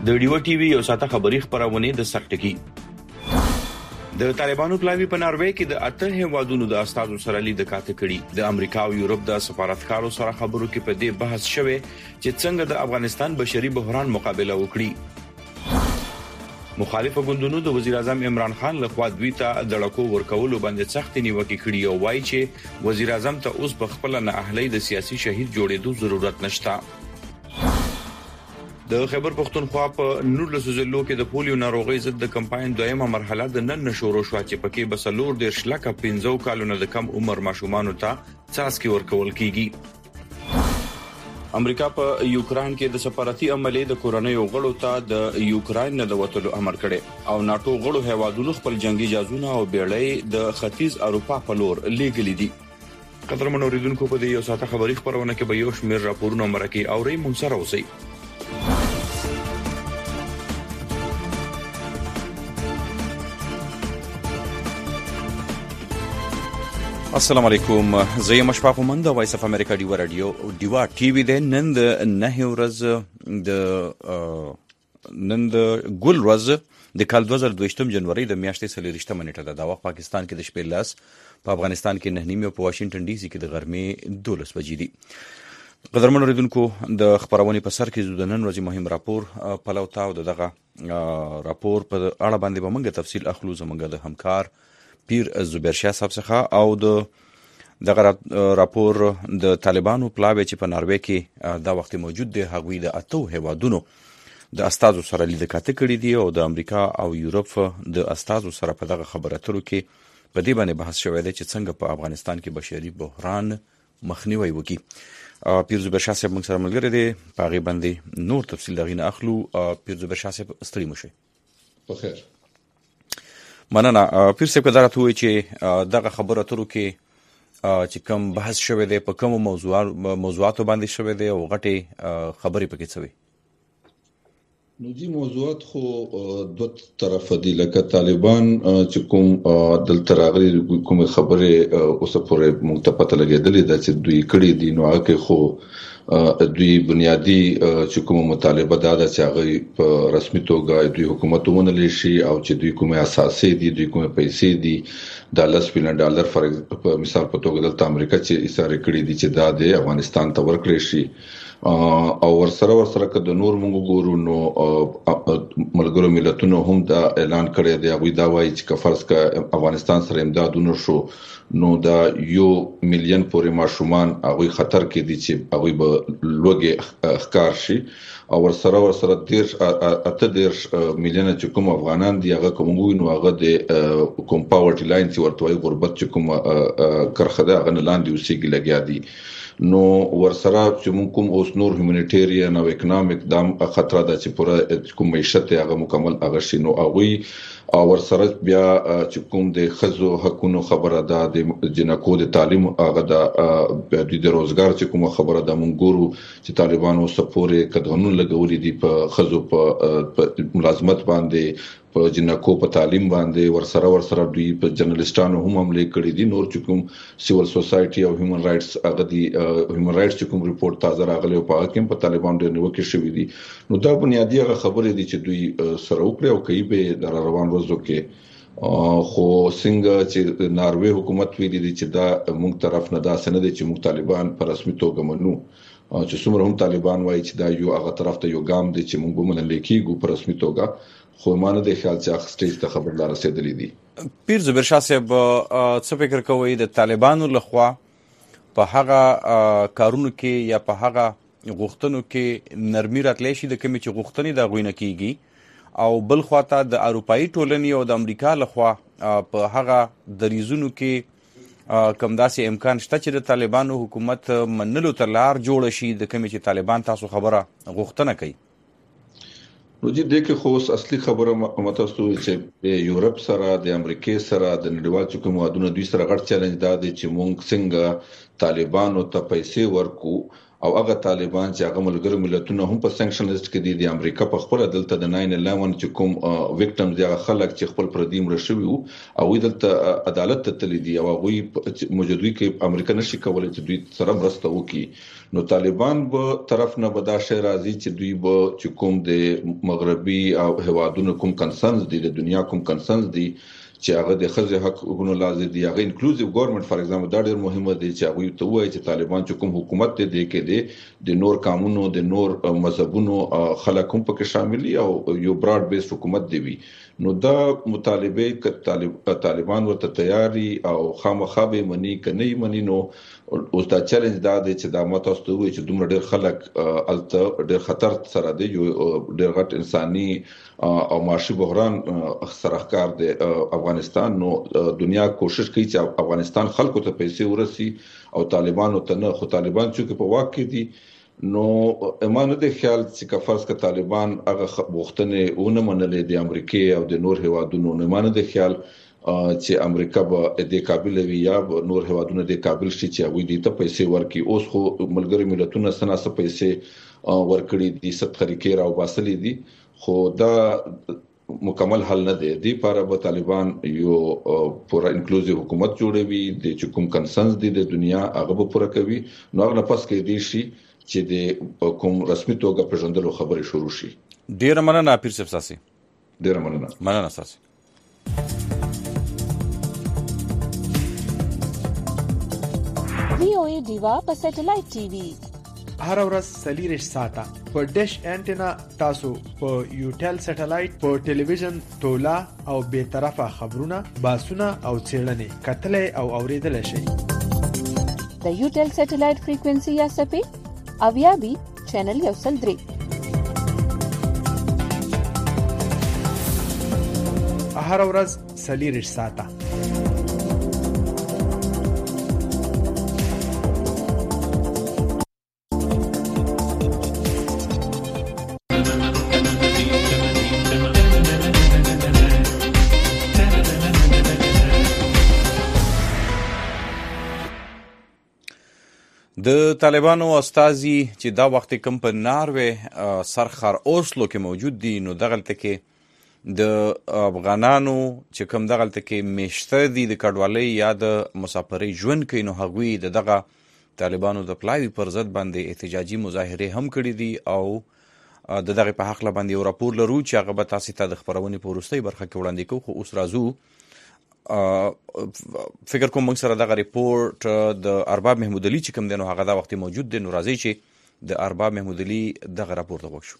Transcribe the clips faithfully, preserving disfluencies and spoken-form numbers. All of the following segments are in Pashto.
د ډیو ټي وي یو ساته خبري خبرونه د سرټکی د طالبانو پلاوی په ناروې کې د اته هیوادونو د استادو سره لید کاته کړي د امریکا او یورپ د سفارتکارو سره خبرو کې په دې بحث شوه چې څنګه د افغانستان بشري بحران مقابله وکړي مخالف ګوندونو د وزیر اعظم عمران خان لخوا دوی ته د لکو ورکولو باندې سخت نیوکه کړي او وایي چې وزیر اعظم ته اوس په خپل نه اهلي د سیاسي شهید جوړېدو ضرورت نشته د خیبر پختونخوا په نورلس ضلعو کې د پولیو ناروغي ضد د کمپاین دویمه مرحله د نن نشورو شو چې پکې بسلور د شلکه پنځو کالونو د کم عمر ماشومان ته څاڅکي ورکول کیږي امریکا په یوکران کې د سفارتي عملې د کورنۍ غړو ته د یوکران نه د وټلو امر کړي او ناتو غړو هیوادونو خپل جنگي جازونه او بیړۍ د ختیځ اروپا په لور لیږلي دي قدرمن اوریدونکو په دې یو ساته خبري خبرونه کې به یو شمېر راپورونه مرکه او ری مونږ سره اوسئ السلام علیکم زه یم اشفاق مومند د وایس اف امریکا ډیوا رادیو ډیوا ټي وی د نن د نه ورځ د نن د ګل ورځ د کال دوه هزار دوه جنوري د میاشتې څلورشتمه نیټه ده د وخت پاکستان کې د شپې لاس په افغانستان کې نه نیمه په واشنگټن ډي سي کې د غرمې دولس بجې دي قدرمن اوریدونکو د خبرونې په سر کې د نن ورځې مهم راپور پلو تاو دغه راپور په اړه باندې به موږ تفصیل اخلو زموږ د همکار پیر زبیر شاه صاحب څخه او د دغه راپور د طالبانو پلاوی چې په ناروې کې دا وخت موجود دی هغوی د اتو هیوادونو د استادو سره لید کاته کړي دي او د امریکا او یورپ د استادو سره په دغه خبرو اترو کې په دې باندې بحث شوی دی چې څنګه په افغانستان کې بشري بحران مخنیوي وکړي پیر زبیر شاه صاحب موږ سره ملګری دی په هغې باندې نور تفصیل دغې نه اخلو پیر زبیر شاه صاحب ستړي مو شئ بخیر مننه پیر صاحب که دا راته ووایي چې دغه خبرو اترو کې چې کوم بحث شوی دی په کومو موضوعاتو باندې شوی دی او غټې خبرې پکې څه وي نو دي موضوعات خو دوه طرفه دي لکه طالبان چې کوم دلته راغلي کوم خبره اوس پورې موږ ته پته لګېدلې ده چې دوی کړي دي نو هغه خو دوی بنیادی چې کوم مطالبه ده چې هغه په رسمي توګه دوی حکومت ومنل شي او چې دوی کومه اساسي دي دوی کومه پیسې دي د لاس بلین ډالر فر مثال په توګه د امریکا چې ایساره کړي دي چې دا د افغانستان ته ورکړي شي او ورسره ورسره که د نور موږ ګورو نو ملګرو ملتونو هم دا اعلان کړی دی هغوی دا وایي چې که فرض که افغانستان سره امدادونه شو نو دا یو میلیون پورې ماشومان هغوی خطر کې دي چې هغوی به لوږې ښکار شي او ورسره ورسره دېرش اته دېرش میلیونه چې کوم افغانان دي هغه کوم نو هغه د کوم پاورټي لاین چې ورته وایي غربت چې کوم کرخه ده هغه نه لاندې اوسېږي لګیا دي نو ورسره چې موږ کوم اوس نور هیومانیټیرین او اکونومیک دام خطر ده چې پوره کوم معیشت هغه مکمل هغه شي نو هغوی او ورسره بیا چې کوم د خزو حقونو خبره ده د جنکو د تعلیم هغه د د روزګار چې کوم خبره ده مونږ ګورو چې طالبانو سپورې قدمونه لګولې دي په خزو په ملازمت باندې په جنکو په تعلیم باندې ورسره ورسره دوی په جرنالستانو هم حمله کړې دي نور چې کوم سیول سوسایټي او هیومن رائټس هغه دي هیومن رائټس چې کوم ریپورت تازه راغلی او په هغه کې په طالبانو د نیوکې شوې دي نو دا بنیادی هغه خبرې دي چې دوی سره وکړي او کوي به در روان ورځو کې خو څنګه چې ناروې حکومت ویلي دي چې دا موږ طرف نه دا سند دي چې موږ طالبان په رسمي توګه منو چې څومره هم طالبان وایي چې دا یو هغه طرف ته یو ګام دي چې موږ ومنل کېږو په رسمي توګه خو مانه د خیال چې هغه سټیج ته خبردار رسیدلې دي پیر زبیر شاه صاحب څه فکر کوي د طالبانو لخوا په هغه کارونو کې یا په هغه غوښتنو کې نرمي راتلی شي د کومې چې غوښتنې د هغوی نه کېږي او بل خواته د اروپایي ټولنې او د امریکا لخوا په هغه دریځونو کې کوم داسې امکان شته چې د طالبانو حکومت منلو ته لار جوړه شي د کومې چې طالبان تاسو خبره غوښتنه کوي نو دې کې خو اصلي خبره متاسو چې یورپ سره د امریکای سره د نړیوال حکومت موادونو دوی سره غټ چیلنج دا دی چې مونږ څنګه طالبانو ته پیسې ورکو او هغه طالبان چې هغه ملګرو ملتونو هم په سانکشن لیست کې دي د امریکا په خپل دلته د ناین الیون چې کوم وکټمز دي هغه خلک چې خپل پردي مړ شوي وو او دلته عدالت ته تللی دي او هغه موجودوي کې امریکا نشي کولای چې دوی سره مرسته وکړي نو طالبان به طرف نه به دا شی راځي چې دوی به چې کوم د مغربي او هوادونو کوم کنسرنز دي د دنیا کوم کنسرنز دي چې هغه د خزه حقوقونو لازم دي هغه انکلوزیو ګورنمنت فار ایگزامپل دا ډېر مهمه دي چې هغه ته وایي چې طالبان چې کوم حکومت دی کې دي د نور قانونو د نور مذهبونو خلک هم پکې شامل دي او یو براډ بیس حکومت دی وي نو دا مطالبه ک طالب طالبان ورته تیاری او خامخا به منی کني منی نو اوس دا چیلنج دا دی چې دا ماته ستوي چې دومره ډېر خلک الته ډېر خطر سره دی یو ډېر غټ انساني او معاشي بحران سره ښکار دی افغانستان نو دنیا کوشش کوي چې افغانستان خلکو ته پیسې ورسي او طالبانو ته نه خو طالبان چې په واقع دي نو امانه د خیال چې کفرس ک طالبان هغه وختنه ونه منلې د امریکای او د نور هوادونو نه امانه د خیال چې امریکا به د قابل وي یا نور هوادونو د قابل شي چې هغه دې ته پیسې ورکړي اوس خو ملګری ملتونو سناسه پیسې ورکړي دي ست طریقې راو باسلې دي خو دا مکمل حل نه دی دی لپاره به طالبان یو پورا انکلوزیو حکومت جوړوي د چې کوم کنسنس دي د دنیا هغه به پوره کوي نو هغه پس کې دي شي چې د کوم رسمي توګه پیژندلو خبرې شروع شي ډیر مننه پیر صاحب ساسي ډیر مننه مننه ساسي وی او ای ډیوا په سټلایټ ټي وي هر ورځ سلیریش ساته په ډیش انټینا تاسو په یوټل سټلایټ په ټلویزیون تولا او به طرفه خبرونه باسونه او څېړنې کتلې او اوریدل شي د یوټل سټلایټ فریکوئنسي یا سپې اویا بي چینل یو سل درې هر ورځ سلیریش ساته د طالبانو استازي چې دا وخت کم په ناروې سرخر اوسلو کې موجود دي نو دغلته کې د افغانانو چې کم دغلته کې میشته دي د کډوالۍ یا د مسافرۍ ژوند کوي نو هغوی د دغه طالبانو د پلاوي پر ضد باندې احتجاجي مظاهرې هم کړي دي او د دغه په حق باندې یو راپور لرو چې هغه به تاسو ته د خبرونې په وروستۍ برخه کې وړاندې کوو خو اوس راځو فکر کوم موږ سره دغه ریپورت د ارباب محمود علي چې کوم دی نو هغه دا وخت موجود دی نو راځي چې د ارباب محمود علي دغه راپورت وګورو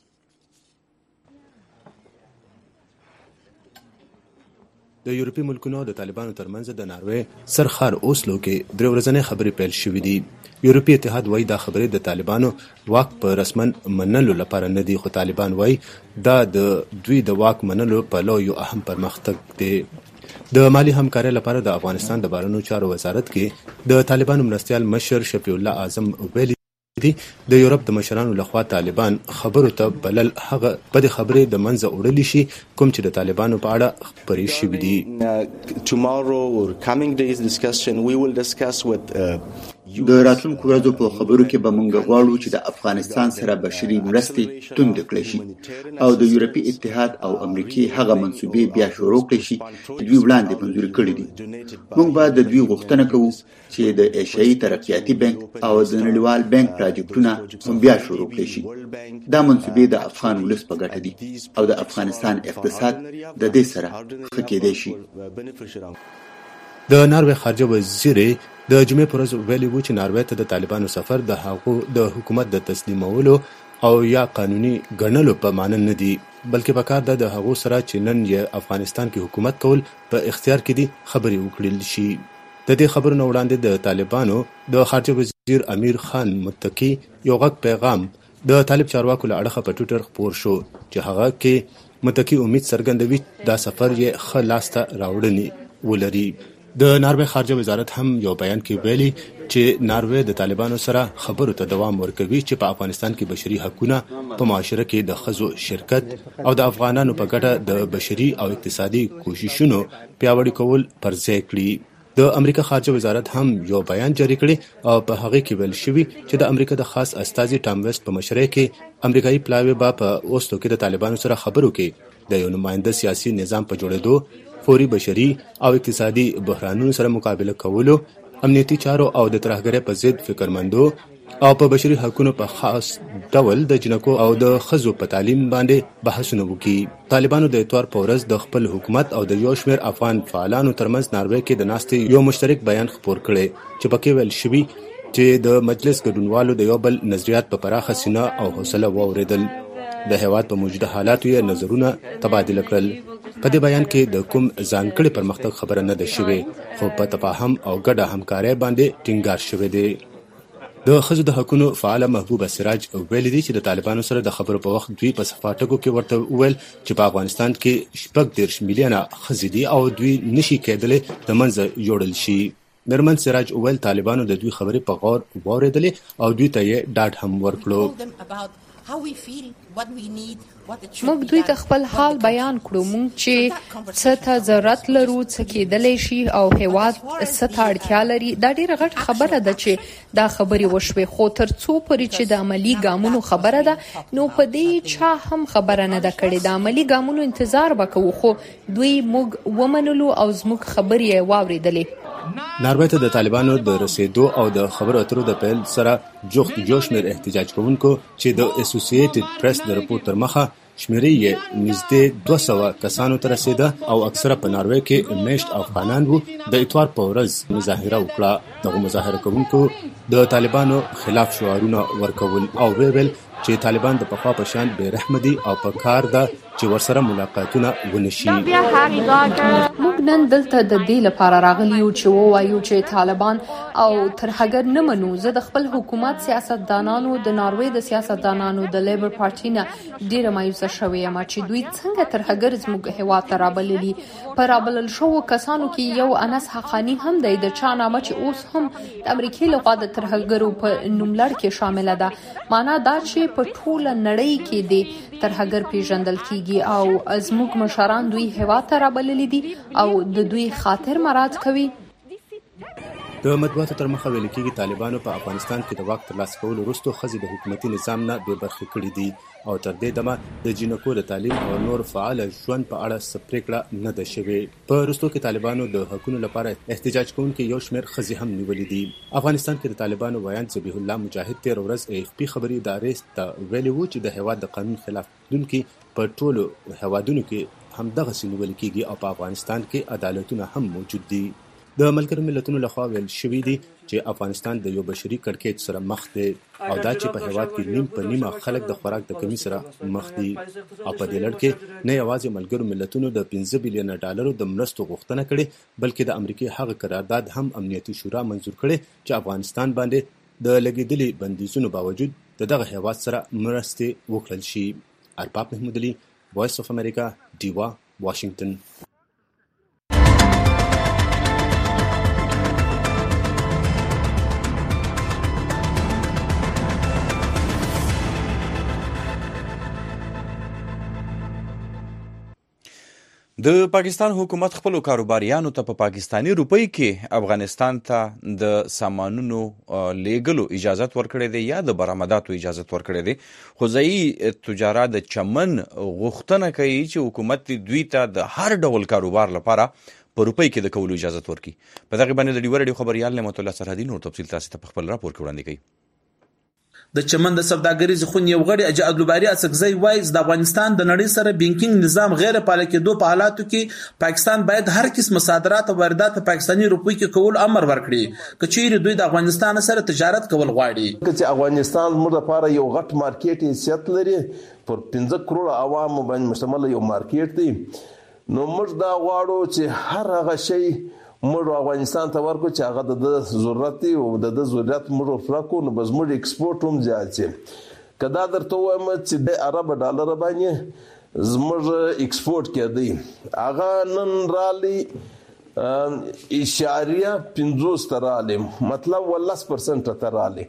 د یورپی ملکونو د طالبانو ترمنځ د ناروې سرخار اوسلو کې درې ورځې خبرې پیل شوې دي یورپی اتحاد وایي دا خبرې د طالبانو واک په رسمن منلو لپاره نه دي خو طالبان وایي دا د دوی د واک منلو په لور یو اهم پرمختګ دی د مالی همکارۍ لپاره د افغانستان د بهرنیو چارو وزارت کې د طالبانو مرستیال مشر شفیع الله اعظم ویلي دي د یورپ د مشرانو لخوا طالبان خبرو ته بلل هغه بد خبرې د منځه وړل شي کوم چې د طالبانو په اړه خبرې شوې دي tomorrow or coming days discussion we will discuss with uh, د راتلونکو ورځو په خبرو کې به موږ غواړو چې د افغانستان سره بشري مرستې توند کړي شي او د یورپی اتحاد او امریکای هغه منسوبې بیا شروع کړي شي چې دوی وړاندې منځوري کړي دي موږ به د دوی غوښتنه کوو چې د ایشیایي ترقیاتي بانک او د نړیوال بانک پروژیکټونه هم بیا شروع کړي شي دا منسوبې د افغان ولس په ګټه دي او د افغانستان اقتصاد د دې سره ښه کېدای شي د ناروې خارجه وزیر د جمعې پر ورځ ویلي و چې ناروې ته د طالبانو سفر د هغو د حکومت د تسلیمولو او یا قانوني ګڼلو په معنی نه دی بلکې په کار د هغو سره چې نن یې افغانستان کې حکومت کول په اختیار کې دي خبرې وکړل شي د دې خبرو نه وړاندې د طالبانو د خارجه وزیر امیر خان متقی یو غږ پیغام د طالب چارواکو له اړخه په ټویټر خپور شو چې هغه کې متقی امید څرګندوي دا سفر یې ښه لاسته راوړنې ولري د ناروې خارجه وزارت هم یو بیان کې ویلي چې ناروې د طالبانو سره خبرو ته دوام ورکوي چې په افغانستان کې بشري حقوقونه په معاشره کې د ښځو شرکت او د افغانانو په ګټه د بشري او اقتصادي کوششونو پیاوړي کول پر ځای کړي د امریکا خارجه وزارت هم یو بیان جاری کړی او په هغه کې ویل شوی چې د امریکا د خاص استازي ټام ویسټ په مشرۍ کې امریکایي پلاوی با په اوسلو کې د طالبانو سره خبرو کې د یو نماینده سیاسي نظام په جوړېدو، فوري بشري او اقتصادي بحرانونو سره مقابله کولو، امنیتي چارو او د ترهګرۍ په ضد فکرمندو او په بشري حقوقو په خاص ډول د جنکو او د ښځو په تعلیم باندې بحثونه وکړي. طالبانو د اتوار په ورځ د خپل حکومت او د یو شمېر افغان فعالانو ترمنځ ناروې کې د ناستې یو مشترک بیان خپور کړی چې پکې ویل شوي چې د مجلس ګډونوالو د یو بل نظریات په پراخه سینه او حوصله واورېدل. د هېواد په موجوده حالاتو یې نظرونه تبادله کړل. په دې بیان کې د کوم ځانګړي پرمختګ خبره نه ده شوې، خو په تفاهم او ګډه همکارۍ باندې ټینګار شوی دی. د ښځو د حقونو فعاله محبوبه سراج ویلي دي چې د طالبانو سره د خبرو په وخت دوی په صفاټکو کې ورته وویل چې په افغانستان کې شپږ دېرش میلیونه ښځې دي او دوی نشي کېدلی د منځه یوړل شي. میرمن سراج وویل طالبانو د دوی خبرې په غور واورېدلې او دوی ته یې ډاډ هم ورکړو. موږ دوی ته خپل حال بیان کړو، موږ چې څه ته ضرورت لرو، څه کېدلی شي او هېواد څه ته اړتیا لري. دا ډیره غټه خبره ده چې دا خبرې وشوې، خو تر څو پورې چې د عملي ګامونو خبره ده نو په دې چا هم خبره نه ده کړې. د عملي ګامونو انتظار به کوو، خو دوی موږ ومنلو او زموږ خبرې یې واورېدلې. ناروې ته د طالبانو د رسېدو او د خبرو اترو د پیل سره جوخت جوش مېر احتجاج کوونکو چې د اسوسییټډ پریس د رپورټ تر مخه شمیرې یې نږدې دوه سوه کسانو ته رسېده او اکثره په ناروې کې میشت افغانان وو. د اتوار په ورځ مظاهره وکړه. دغه مظاهره کوونکو د طالبانو خلاف شعارونه ورکول او ویل چې طالبان د پخوا په شان بې رحمه دي او په کار ده چې ورسره ملاقاتونه ونشي. موږ نن دلته د دې لپاره راغلي یو چې ووایو چې طالبان او ترهګر نه منو. زه د خپل حکومت سیاستدانانو، د ناروې د سیاستدانانو، د لیبر پارټي نه ډېره مایوسه شوې یم چې دوی څنګه ترهګر زموږ هېواد ته رابللي. په رابلل شوو کسانو کې یو انس حقاني هم دی، د چا نامه چې اوس هم د امریکې لخوا د ترهګرو په نوملړ کې شامله ده. معنا دا چې په ټوله نړۍ کې د ترهګر پیژندل کیږي او زموږ مشران دوی هېواد ته رابللي دي او د دوی خاطر مراعات کوي. د مطبوعاتو تر مخه ویل کېږي طالبانو په افغانستان کې د واک ترلاسه کولو وروسته ښځې د حکومتي نظام نه بې برخې کړي دي او تر دې دمه د جینکو د تعلیم او نور فعال ژوند په اړه څه پرېکړه نه ده شوې. په وروستو کې طالبانو د حقونو لپاره احتجاج کوونکي یو شمېر ښځې هم نیولي دي. افغانستان کې د طالبانو ویاند ذبیح الله مجاهد تېره ورځ ای اف پي خبري ادارې ته ویلي وو چې د هېواد د قانون خلاف دونکي په ټولو هېوادونو کې همدغسې نیول کېږي او په افغانستان کې عدالتونه هم موجود دي. د ملګرو ملتونو لخوا ویل شوي دي چې افغانستان د یو بشري کړکېچ سره مخ دی او دا چې په هېواد کې نیم په نیمه خلک د خوراک د کمی سره مخ دي. او په دې لړ کې نه یوازې ملګرو ملتونو د پنځه بیلیونه ډالرو د مرستو غوښتنه کړې، بلکې د امریکې هغه قرارداد هم امنیتي شورا منظور کړی چې افغانستان باندې د لګېدلي بندیزونو باوجود د دغه هېواد سره مرستې وکړل شي. ارباب محمود علي، وایس اف امریکا، ډیوا، واشنگټن. د پاکستان حکومت خپلو کاروباریانو ته په پا پاکستانی روپۍ کې افغانستان ته د سامانونو لیږلو اجازت ورکړی دی یا د برآمداتو اجازت ورکړی دی. خو ځایي تجارت د چمن غوښتنه کوي چې حکومت دوی ته د هر ډول کاروبار لپاره په روپۍ کې د کولو اجازت ورکړي. په دغه باندې د ډیوه راډیو خبریال نعمت الله سرحدي نور تفصیل تاسو ته په خپل راپور کې وړاندې کوي. د چمن د سوداګریز خونې یو غړي اجي عبدالباري اسکزی وایي د افغانستان د نړۍ سره بانکینګ نظام غیر فعال کېدو په حالاتو کې پاکستان باید هر قسم صادرات او واردات په پاکستاني روپۍ کې کول امر ورکړي که چیرې دوی د افغانستان سره تجارت کول غواړي. چې افغانستان موږ لپاره یو غټ مارکیټ حیثیت لري، پر پنځه کروڑه عوامو باندې مشتمل یو مارکیټ دی. نو موږ دا غواړو چې هر هغه شی موږ افغانستان ته ورکو چې هغه د ضرورت دی او د ضرورت موږ فرقو نو بس موږ ایکسپورت هم زیات شي. کدا درته وایم چې د عرب ډالر باندې زموږ ایکسپورت کېدی هغه نن رالی اشاریه پنځوس ترالی، مطلب ولس پرسنټ ترالی.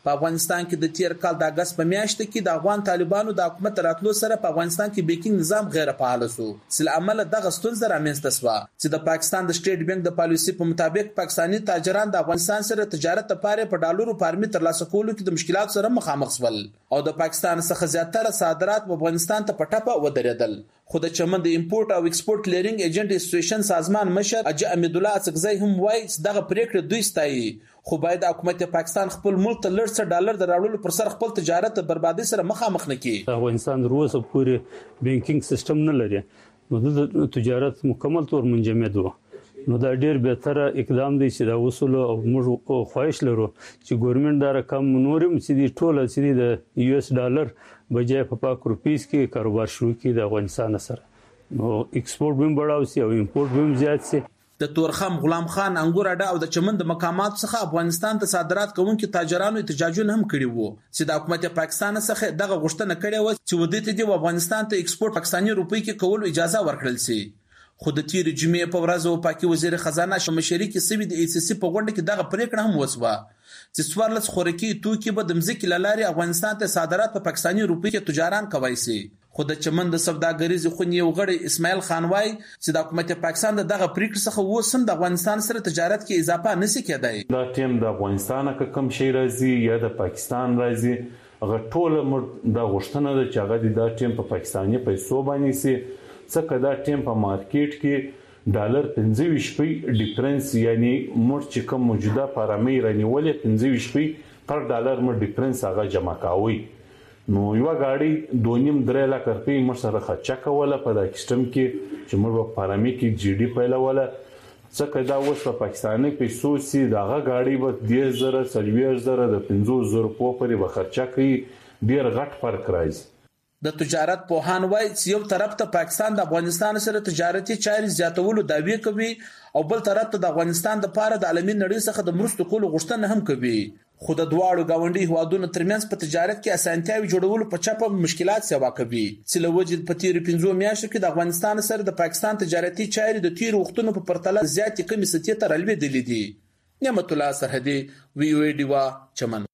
په افغانستان کې د تیر کال د اگست په میاشت کې د افغان طالبانو د حکومت راتلو سره په افغانستان کې بانکینګ نظام غیر فعال شو چې له امله دغه ستونزه رامنځته شوه چې د پاکستان د سټیټ بانک د پالیسي په مطابق پاکستاني تاجران د افغانستان سره تجارت لپاره په ډالرو فارمي ترلاسه کولو کې د مشکلات سره مخامخ شول او د پاکستان څخه زیاتره صادرات په افغانستان ته پټه ودرېدل خو د چمن د امپورټ او ایکسپورټ کلیرینګ ایجنټ اسوسییشن سازمان مشر اجي امید الله اڅکزی هم وایي چې دغه پریکړه دوی ستایي خو باید حکومت پاکستان خپل ملک ته لږ څه ډالر د راوړلو پر سر خپل تجارت د بربادي سره مخامخ نه کړي. افغانستان روسه پورې بانکینګ سیستم نه لري نو د تجارت مکمل تور منجمد و نو دا ډیر بهتره اقدام دی چې دا وصول او موږ خواهش لرو چې ګورنمنت دا رقم نورم چې دی ټوله چې د یو اس ډالر بجای په پاک روپیس کې کاروبار شروع کړي د افغانستان سره نو ایکسپورټ هم بڑاو سي او امپورټ هم زیات سي. د تورخم غلام خان انګور اډا او د چمن د مقامات څخه افغانستان ته صادرات کوونکو تاجرانو احتجاجونه هم کړي وو چې د حکومت پاکستان څخه دغه غوښتنه کړې و چې ودې ته د افغانستان ته ایکسپورټ پاکستاني روپی کې کول اجازه ورکړل شي خو د تیر جمعې په ورځ او پاکي وزیر خزانه شمشری کې سوي د ای سی سی په غونډه کې دغه پریکړه هم وسوه چې څوارلس خوراکي توکي به د مځکې له لارې افغانستان ته صادرات په پاکستاني روپی کې تجاران کوي سي خو د چمن د سوداګریز خونې یو غړی اسماعیل خان وای چې د حکومت پاکستان دغه پریکړه څخه وسم د افغانستان سره تجارت کې اضافه نشي کېدای. دا ټیم د افغانستان کم شي راځي یا د پاکستان راځي هغه ټول د غوښتنه د چاغدي دا ټیم په پاکستاني پیسو باندې سي څکه دا ټیم په مارکیټ کې ډالر پنځه ویشت پی ډیفرنس یعنی مر چې کوم موجوده پارامې رانیولې پنځه ویشت پی پر ډالر مر ډیفرنس هغه جمع کاوي نو یو غاړي دوه نیم درې لک روپۍ مر سره خرچه کوله په دا سیستم کې چې مر په پارامې کې جی ډی پیله ولا څکه دا اوس په پاکستاني پیسو سي دغه غاړي به د زره سلوي زره د پنځه زره په پورې به خرچه کوي ډیر غټ فرق راځي. د تجارت پوهان وایي چې یو طرف ته پاکستان د افغانستان سره تجارتي چارې زیاتولو دعوی کوي او بل طرف ته د افغانستان د پاره د عالمي نړۍ څخه د مرستو کولو غوښتنه هم کوي خو د دواړو گاونډي هوادونو ترمنځ په تجارت کې اسانتیاوي جوړولو په چپه مشکلات سوا کوي چې له وجې په تیر پنځو میاشتو کې د افغانستان سره د پاکستان تجارتي چارې د تیر وختونو په پرتله زیاتې کمې سطحې ته رالوېدلې دي. نعمت الله سرحدي وی او ای ډیوا چمن.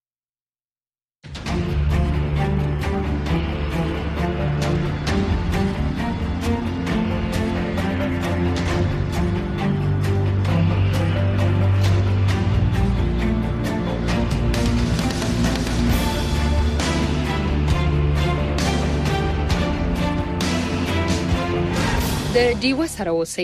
د ډیوه سره اوسئ.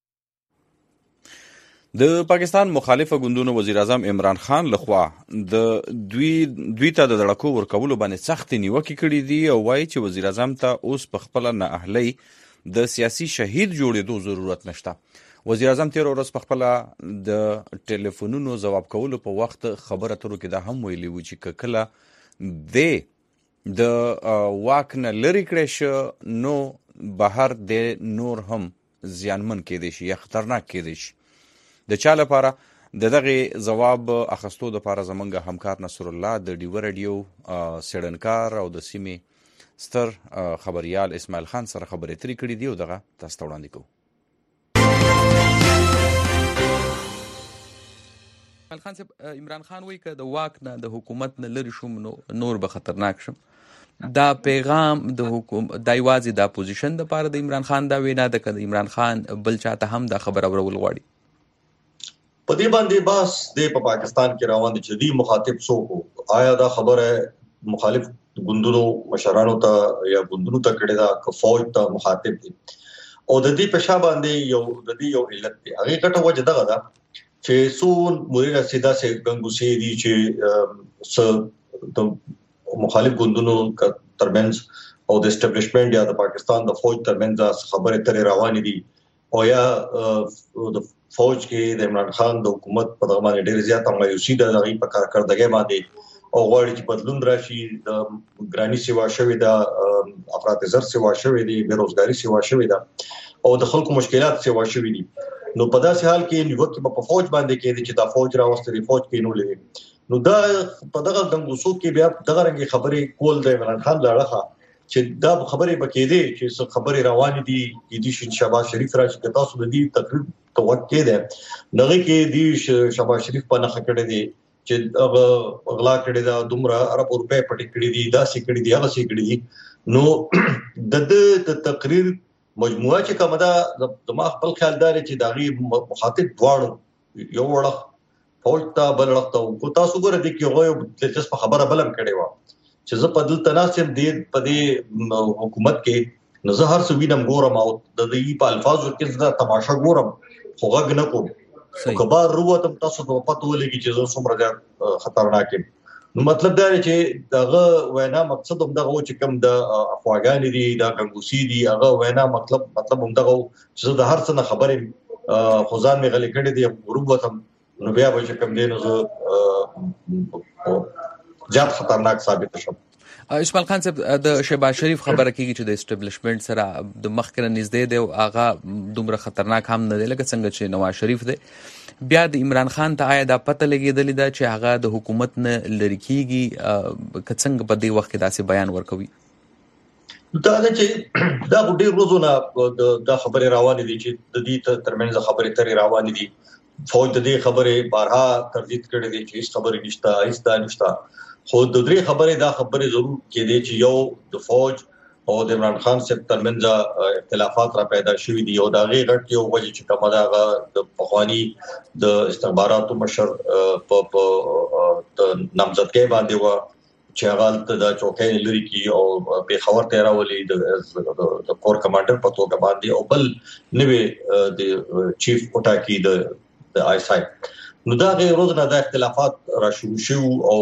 د پاکستان مخالفه ګوندونو وزیر اعظم عمران خان لخوا د دوی دوی ته د دړکو ورکولو باندې سخت نیوکه کړې دي او وایي چې وزیر اعظم ته اوس په خپل نه اهلي د سیاسي شهید جوړېدو ضرورت نشته. وزیر اعظم تیر ورځ په خپل د ټلیفونونو جواب کولو په وخت خبره ترو کې دا هم ویلي و چې کله د د واک نه لری کړی شو نو بهر د نور هم زیانمن کېدی شي یا خطرناک کېدی شي. د چا لپاره د دغه جواب اخستو د لپاره زمونږ همکار نصر الله د ډیو رادیو سړنکار او د سیمې ستر خبريال اسماعیل خان سره خبرې ترې کړې دي او دغه تاسو ته وړاندې کوو. اسماعیل خان صاحب، عمران خان وایي که د واک نه د حکومت نه لرې شوم نو نور به خطرناک شم. دا پیغام د حکومت د یوازې د اپوزیشن د پاره د عمران خان دا وینا ده که د عمران خان بل چاته هم دا خبر اورول غواړي؟ په دې باندې بس د په پاکستان کې روان دي چې دی مخاطب څوک آیا دا خبره مخالف ګوندونو مشرانو ته یا ګوندونو ته کړي دا که فوج ته مخاطب دي او د دې په شابه باندې یو د دې یو علت دی. هغه کټه وجه دغه ده چې سون موري سیدا سي ګنګوسي دي چې س د مخالف ګوندونو ترمنځ او د اسټابلیشمنت یا د پاکستان د فوج ترمنځ خبره ترې روانې دي او یا د فوج کې د عمران خان د حکومت په دغه باندې ډېر زیات مایوسي ده دغه په کارکردګۍ باندې او غواړي چې بدلون راشي. د ګرانی سیوا شوی د افراط زر سیوا شوی دی، بیروزګاری سیوا شوی ده او د خلکو مشکلات سیوا شوی دي. نو په داسې حال کې نیوکه په فوج باندې کې چې دا فوج راوستي فوج کې نو لري نو دا په دغه دنګوسو کې بیا دغه رنګي خبرې کول د عمران خان لړخه چې دا خبرې بکې دي چې خبرې روان دي کې دي چې شهباز شریف راشي چې تاسو د دې تقریر توقع ده دغه کې دي شهباز شریف په نخښه کړی دي چې هغه غلا کړی دا دومره ارب روپے پټ کړی دي دا سې کړی دي هغه سې کړی دي نو د د تقریر مجموعه چې کومه ده زما خپل خیال دار چې داغي مخاطب دواړو یو وړه فوج ته بل وړه کو تاسو ګوره د کې یو دلچسپ خبره بلم کړې و چې زه په دلته ناسم دي په دې حکومت کې نو زه هر څه وینم ګورم او د دې په الفاظو کې زه تماشا ګورم خو غږ نه کوم کبار وروته تاسو ته پته ولګي چې زه څومره ځان خطرناک یم نو مطلب دا دی چې دغه وینا مقصد هم دغه چې کوم د افواګان دي د غنګوسی دي هغه وینا مطلب مطلب هم دغه چې د هر څه نه خبرې خو ځان مې غلي کړی دی وروته نو بیا به چې کوم دی نو زه زیات خطرناک ثابت شم. اسماعیل خان صاحب د شهباز شریف خبره کیږي چې د اسټابلیشمنت سره د مخکنه نږدې دی او هغه دومره خطرناک هم نه دی لکه څنګه چې نواز شریف دی بیا د عمران خان ته آیا دا پته لګېدلې ده چې هغه د حکومت نه لرې کیږي که څنګه په دې وخت کې داسې بیان ورکوي دا چې دا ډېر روزونه دا خبرې روانې دي چې د دې ترمنځ خبرې ترې روانې دي فوج د دې خبرې بارها تردید کړې دي چې هیڅ خبرې نشته هیڅ دا نشته خو د درې خبرې دا خبرې ضرور کې دي چې یو د فوج او د عمران خان سره ترمنځ اختلافات را پیدا شوي دي او دا غي غټ یو وجه چې کومه دا د پخوانی د استخباراتو مشر په د نامزدګۍ باندې و چې هغه د چوکۍ لري کی او په خبر ته راولي د کور کمانډر په توګه باندې او بل نوې د چیف کوټا کی د د آی اس آی نو دا غي روزنه د اختلافات را شروع شو او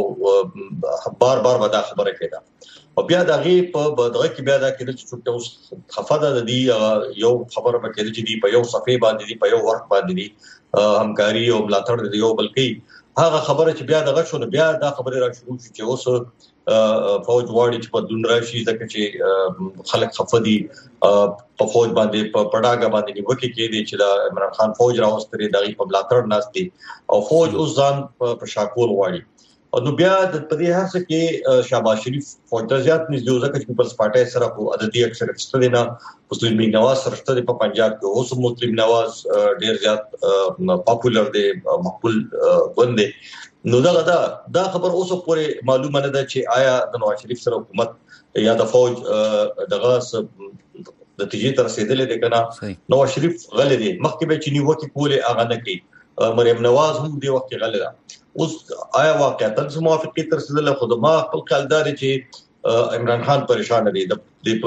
بار بار ودا خبره کېده او بیا دا غي په بدغه کې بیا دا کېده چې اوس خفاده د دې یو خبره به کېده چې دی په یو صفحه باندې دی په یو ورق باندې دی همکاري او ملاتړ دی یو بلکې هغه خبره چې بیا دغه شو بیا دا خبره را شروع شو چې اوس فوج واړي چې په دون راشي ځکه چې خلک خفدي په فوج باندې په پړاګه باندې نیوکه کې دي چې د عمران خان فوج راوستري دغه په بلاتړ ناشتي او فوج اوس ځان په شاکول واړي او نو بیا د پدې هڅه کې شهباز شریف فوج ته زیات نږدې ځکه چې په سپاټه سره په عددي اکثریت ستدي نه مسلم لیگ نواز سره ستدي په پنجاب کې اوس مسلم نواز ډیر زیات پاپولر دی مقبول غوندي نو دا دا دا خبر اوس پورې معلومه نه ده چې آیا د نواز شریف سره حکومت یا د فوج دغه د تیجی تر رسیدلې ده کنه نواز شریف غلې دي مخکې به چې نیوکه کوله هغه نه کوي مریم نواز هم دی وخت غلې ده اوس آیا واقعیت سره موافقه تر رسیدلې خو د ما خپل خیالدار چې عمران خان پریشان دي د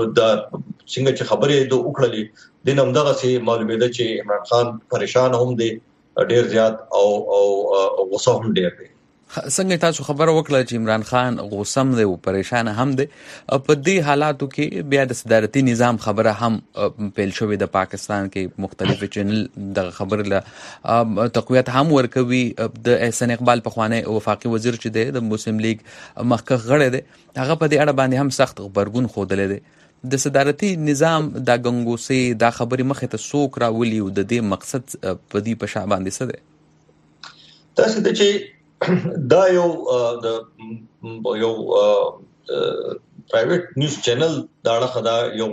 څنګه چې خبرې د وکړلې د نومدغه سي معلومه ده چې عمران خان پریشان هم دي ډیر زیات او او غوسه هم ډیر دي څنګه تاسو خبر وکړه چې عمران خان غوسم دی او پریشان هم دی په دې حالاتو کې بیا د صدارتي نظام خبره هم پیل شوې د پاکستان کې مختلف چینل د خبر له تقویت هم ورکوي د احسان اقبال پخوانی وفاقي وزیر چې دی د مسلم لیگ مخکښ غړی دی هغه په دې اړه باندې هم سخت خبرګون خوده دی د صدارتي نظام د غنګوسي د خبرې مخه ته سوک راولي او د دې مقصد په دې په شا باندې څه دی تاسو د چې دا یو د یو پرایویټ نیوز چینل دا خدا یو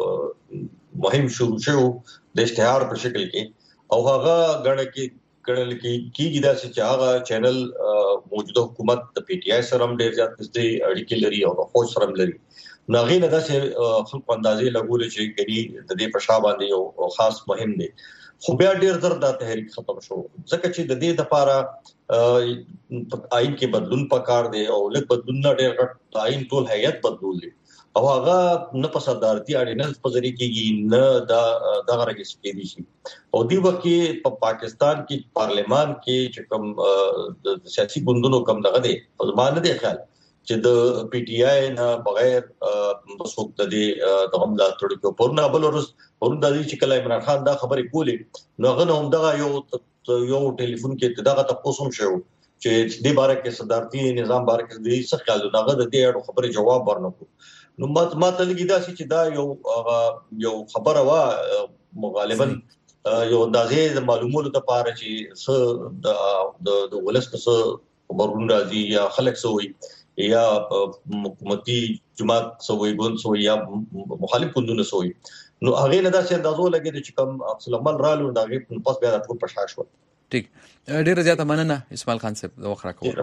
مهم شروع شو د اشتهار په شکل کې او هغه غړ کې کړل کې کیږي دا چې هغه چینل موجوده حکومت د پی ټی آی سره هم ډیر زیات نږدې اړیکې لري او د فوج سره هم لري نو غي نه دا چې خلک اندازې لګول چې ګری د دې په شا باندې یو خاص مهم دی خو بیا ډیر زر دا تحریک ختم شو ځکه چې د دې لپاره آئین کې بدلون پکار دی او لږ بدلون نه ډېر غټ آئین ټول هیئت بدلول دي او هغه نه په صدارتي اړینل په ذریعہ کېږي نه دا دغه رګس کې دي شي او دی وخت کې په پاکستان کې پارلیمان کې چې کوم د سیاسي ګوندونو کم دغه دي په ځمانه دي خیال چې د پی ټی آی نه بغیر مسوک د دې د حمله تړي کو پرنا بل ورس ورن د دې چې کله عمران خان دا خبرې کولې نو هغه هم دغه یو یو ټلیفون کې دغه تاسو هم شو چې د باره کې صدارتي نظام باره کې د څه خیال دغه د دې اړه خبره جواب ورنکو نو مات ماته لګی دا چې دا یو یو خبره وا غالبا یو اندازې معلوماتو ته پاره چې څه د د ولس څه خبرونه راځي یا خلک سوي یا حکومتي جماعت سوي ګوند سوي یا مخالف ګوندونه سوي نو هغه نه دا چې اندازو لګي چې کوم اصل عمل رالو دا غي پس بیا ټول پښا شو ټیک ډیره زیاته مننه اسماعیل خان صاحب د وخت راکولو.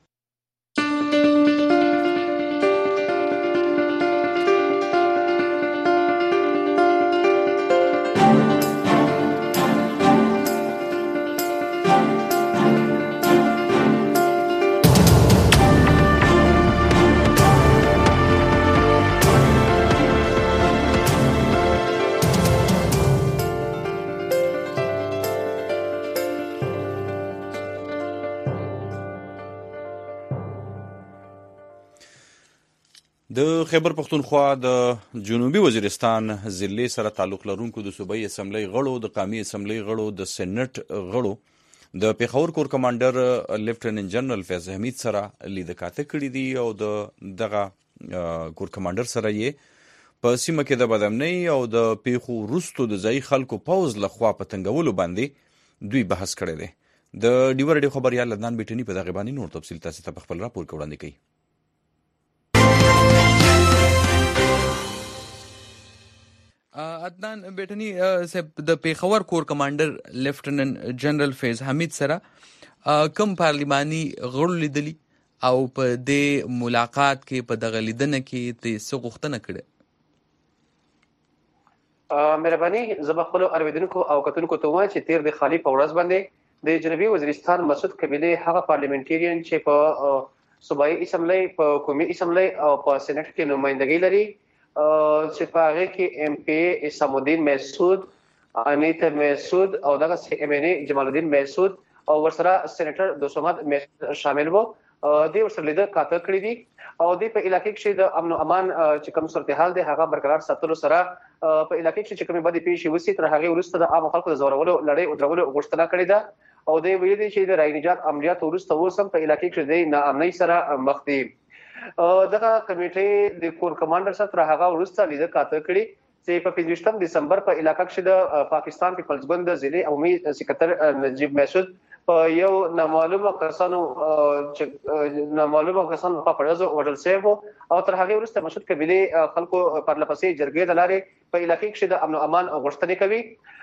د خیبر پختونخوا د جنوبي وزیرستان ضلع سره تعلق لرونکو د صوبایي اسمبلی غړو د قومي اسمبلی غړو د سېنات غړو د پیښور کور کمانډر لیفټننټ جنرال فیض حمید سره لیدکاته کړې دي او د دغه کور کمانډر سره یې په سیمه کې د بدامنۍ او د پیښو وروستو د ځایي خلکو پوځ لخوا په تنګولو باندې دوی بحث کړی دی. د ډیور ډیو خبريال لدنان بیټنی په دغه باندې نور تفصیل تاسو ته په خپل راپور کې وړاندې کوي. عدنان بیٹنی صاحب د پیښور کور کمانډر لیفټننټ جنرال فیض حمید سره کم پارلیماني غړو لیدلی او په دې ملاقات کې په دغه لیدنه کې د څه غوښتنه کړې؟ مهرباني زه به خپلو اورېدونکو او کتونکو ته وایم چې تیر د خالي په ورځ باندې د جنوبي وزیرستان مسعود قبیله هغه پارلیمنټریان چې په صوبایي اسمبلی په قومي اسمبلی او په سېنات کې نمائندګي لري چې په هغه کې ایم پی اسام الدین مسعود، انیتا مسعود او دغه ایم ان ای جمال الدین مسعود او ورسره سېنیټر دوستمد شامل وو. دوی ورسره لیدل کاته کړی دي او دوی په علاقې کې د امن او امان چې کوم صورتحال دی هغه برقرار ساتلو سره په علاقې کې چې کومې بدې پیښې وسي تر هغه وروسته د عام خلکو د زورولو لړۍ او درولو غوښتنه کړې ده او دوی ویلي دي چې د رای نجات عملیات وروسته اوس هم په علاقې کې د ناامنۍ سره مخ دي. دغه کمیټې د کور کمانډر سره هغه ورسته لیدل کاته کړی چې په پنځویشتم ډسمبر په علاقې کې د پاکستان پیپلز ګوند د ضلع عمومي سکرټر نجیب مسعود په یو نامعلومه کسانو چې نامعلومه کسانو په پړځو وډل سیو او تر هغه ورسته مسعود قبیله خلکو پر لپسې جرګې د لارې په علاقې کې د امن او امان غوښتنې کوي.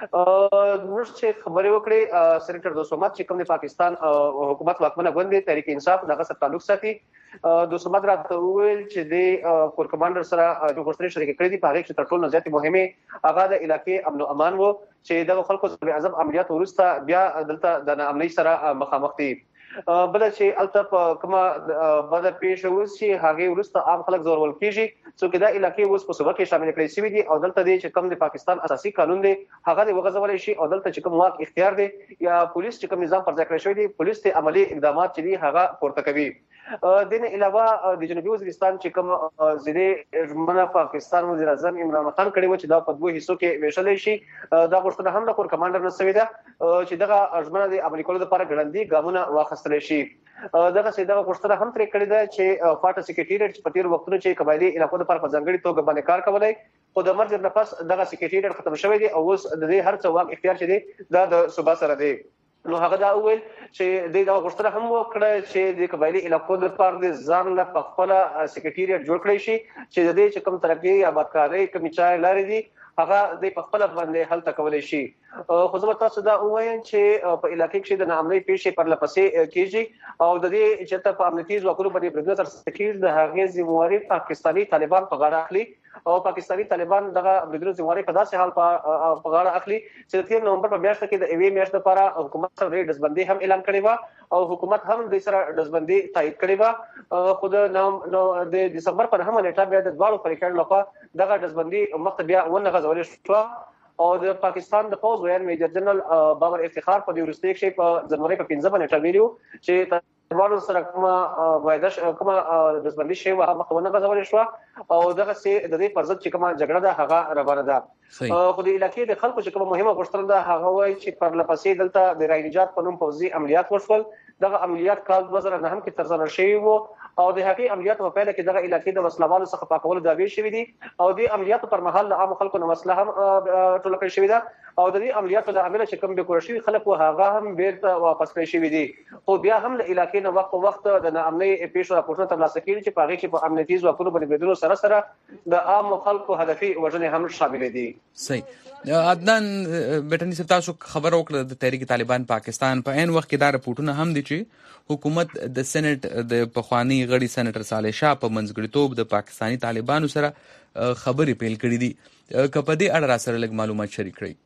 موږ چې خبرې وکړې سېنیټر دوستمد چې کوم د پاکستان حکومت واکمنه ګوند تحریک انصاف دغه سره تعلق ساتي دوستمد راته وویل چې د کور کمانډر سره د غوښتنې شریک کړې دي په هغه کې تر ټولو زیاتې مهمه هغه د علاقې امن او امان وو چې د خلکو د اعظم عملیات ورسته بیا دلته د ناامنۍ سره مخامخ دي. بل چې الته کومه بده پیښه وشي هغه ورسته عام خلک زورول کیږي څوک دا علاقې اوس په صوبه کې شامل کړي شوی دي او دلته دی چې کوم د پاکستان اساسي قانون دی هغه د وغځول شي او دلته چې کوم واک اختیار دی یا پولیس چې کوم نظام پر ځای کړی شوی دی پولیس ته عملی اقدامات چې دي هغه پورته کوي. دین علاوه د جنوبي وزیرستان چې کوم ضلع ژمنه پاکستان وزیر اعظم عمران خان کړی و چې دا په دوه حصو کې ویشل شي دا غوښتنه هم د کور کمانډر نه شوې ده چې دغه ژمنه د عملي کولو لپاره ګړندي ګامونه واخیستل شي. دغه سیده غوښتنه هم ترې کړې ده چې فاټا سکریټریټ په تیر وختونو چې قبایلی علاقو لپاره په ځانګړي توګه باندې کار کولای خو د مرګ نه پس دغه سکریټریټ ختم شوی دی او اوس د دې هر څه واک اختیار شې دی دا د صوبا سره دی. نو هغه دا وویل چې د دا غوښتنه هم وکړه چې د قبایلی علاقو لپاره د ځان له خپل سکریټریټ جوړ کړی شي چې د دې چې کوم ترقی آبادکاري کوم چارې لارې دي هغه د خپل باندې حل تکولای شي. خو زه تاسو دا وایم چې په علاقې کې د ناامنۍ پیښې پر لپسې کیږي او د دې چې ته په امنیتي ځواکونو باندې برګنه تر سکیل د هغه ذمہواری پاکستانی طالبان په غاړه اخلي او پاکستانی طالبان دغه برګنه ذمہواری په داسې حال په غاړه اخلي چې تیر نومبر په میاشت کې د ایوي میاشت لپاره حکومت سره دزبندي هم اعلان کړی و او حکومت هم د سره دزبندي تایید کړی و. خو د نو د دسمبر په نهمه نیټه بیا د دواړو فریقونو لخوا دغه دزبندي مخ بیا ونه غځول شو او د پاکستان د پوز ویان میجر جنرال باور افتخار په دې ورسته کې په جنوري په پنځمه نیټه ویلو چې طالبانو سره کومه وایده کومه دزبندي شی وه مخونه غځول شو او دغه سي د دې پرځد چې کومه جګړه ده هغه روانه ده. خو د علاقې د خلکو چې کومه مهمه غوښتنه ده هغه وایي چې پر لپسې دلته د رای نجات په نوم پوځي عملیات وشول. دغه عملیات کال دوه زره نهم کې ترسره شوي وو او د هغې عملیاتو په پیل کې دغه علاقې د وسلوالو څخه پاکولو دعوې شوې دي او د عملیاتو پر مهال د عام خلکو نه وسله هم ټوله کړې شوې ده او د دې عملیاتو له امله چې کوم بې کوره شوي خلک وو هغه هم بیرته واپس کړی شوي دي خو بیا هم له علاقې نه وخت په وخت د ناامنۍ پیښو راپورټونه ترلاسه کېږي چې په هغې کې په امنیتي ځواکونو باندې بریدونو سره سره د عامو خلکو هدفي وژنې هم شاملې دي. صحیح. عدنان بیټني صاحب تاسو خبره وکړه د تحریک طالبان پاکستان په عین وخت کې دا رپورټونه هم دي چې حکومت د سېنات د پخوانی غړي سېنیټر صالح شاه په منځګړیتوب د پاکستانی طالبانو سره خبرې پیل کړې دي. که په دې اړه را سره لږ معلومات شریک کړئ.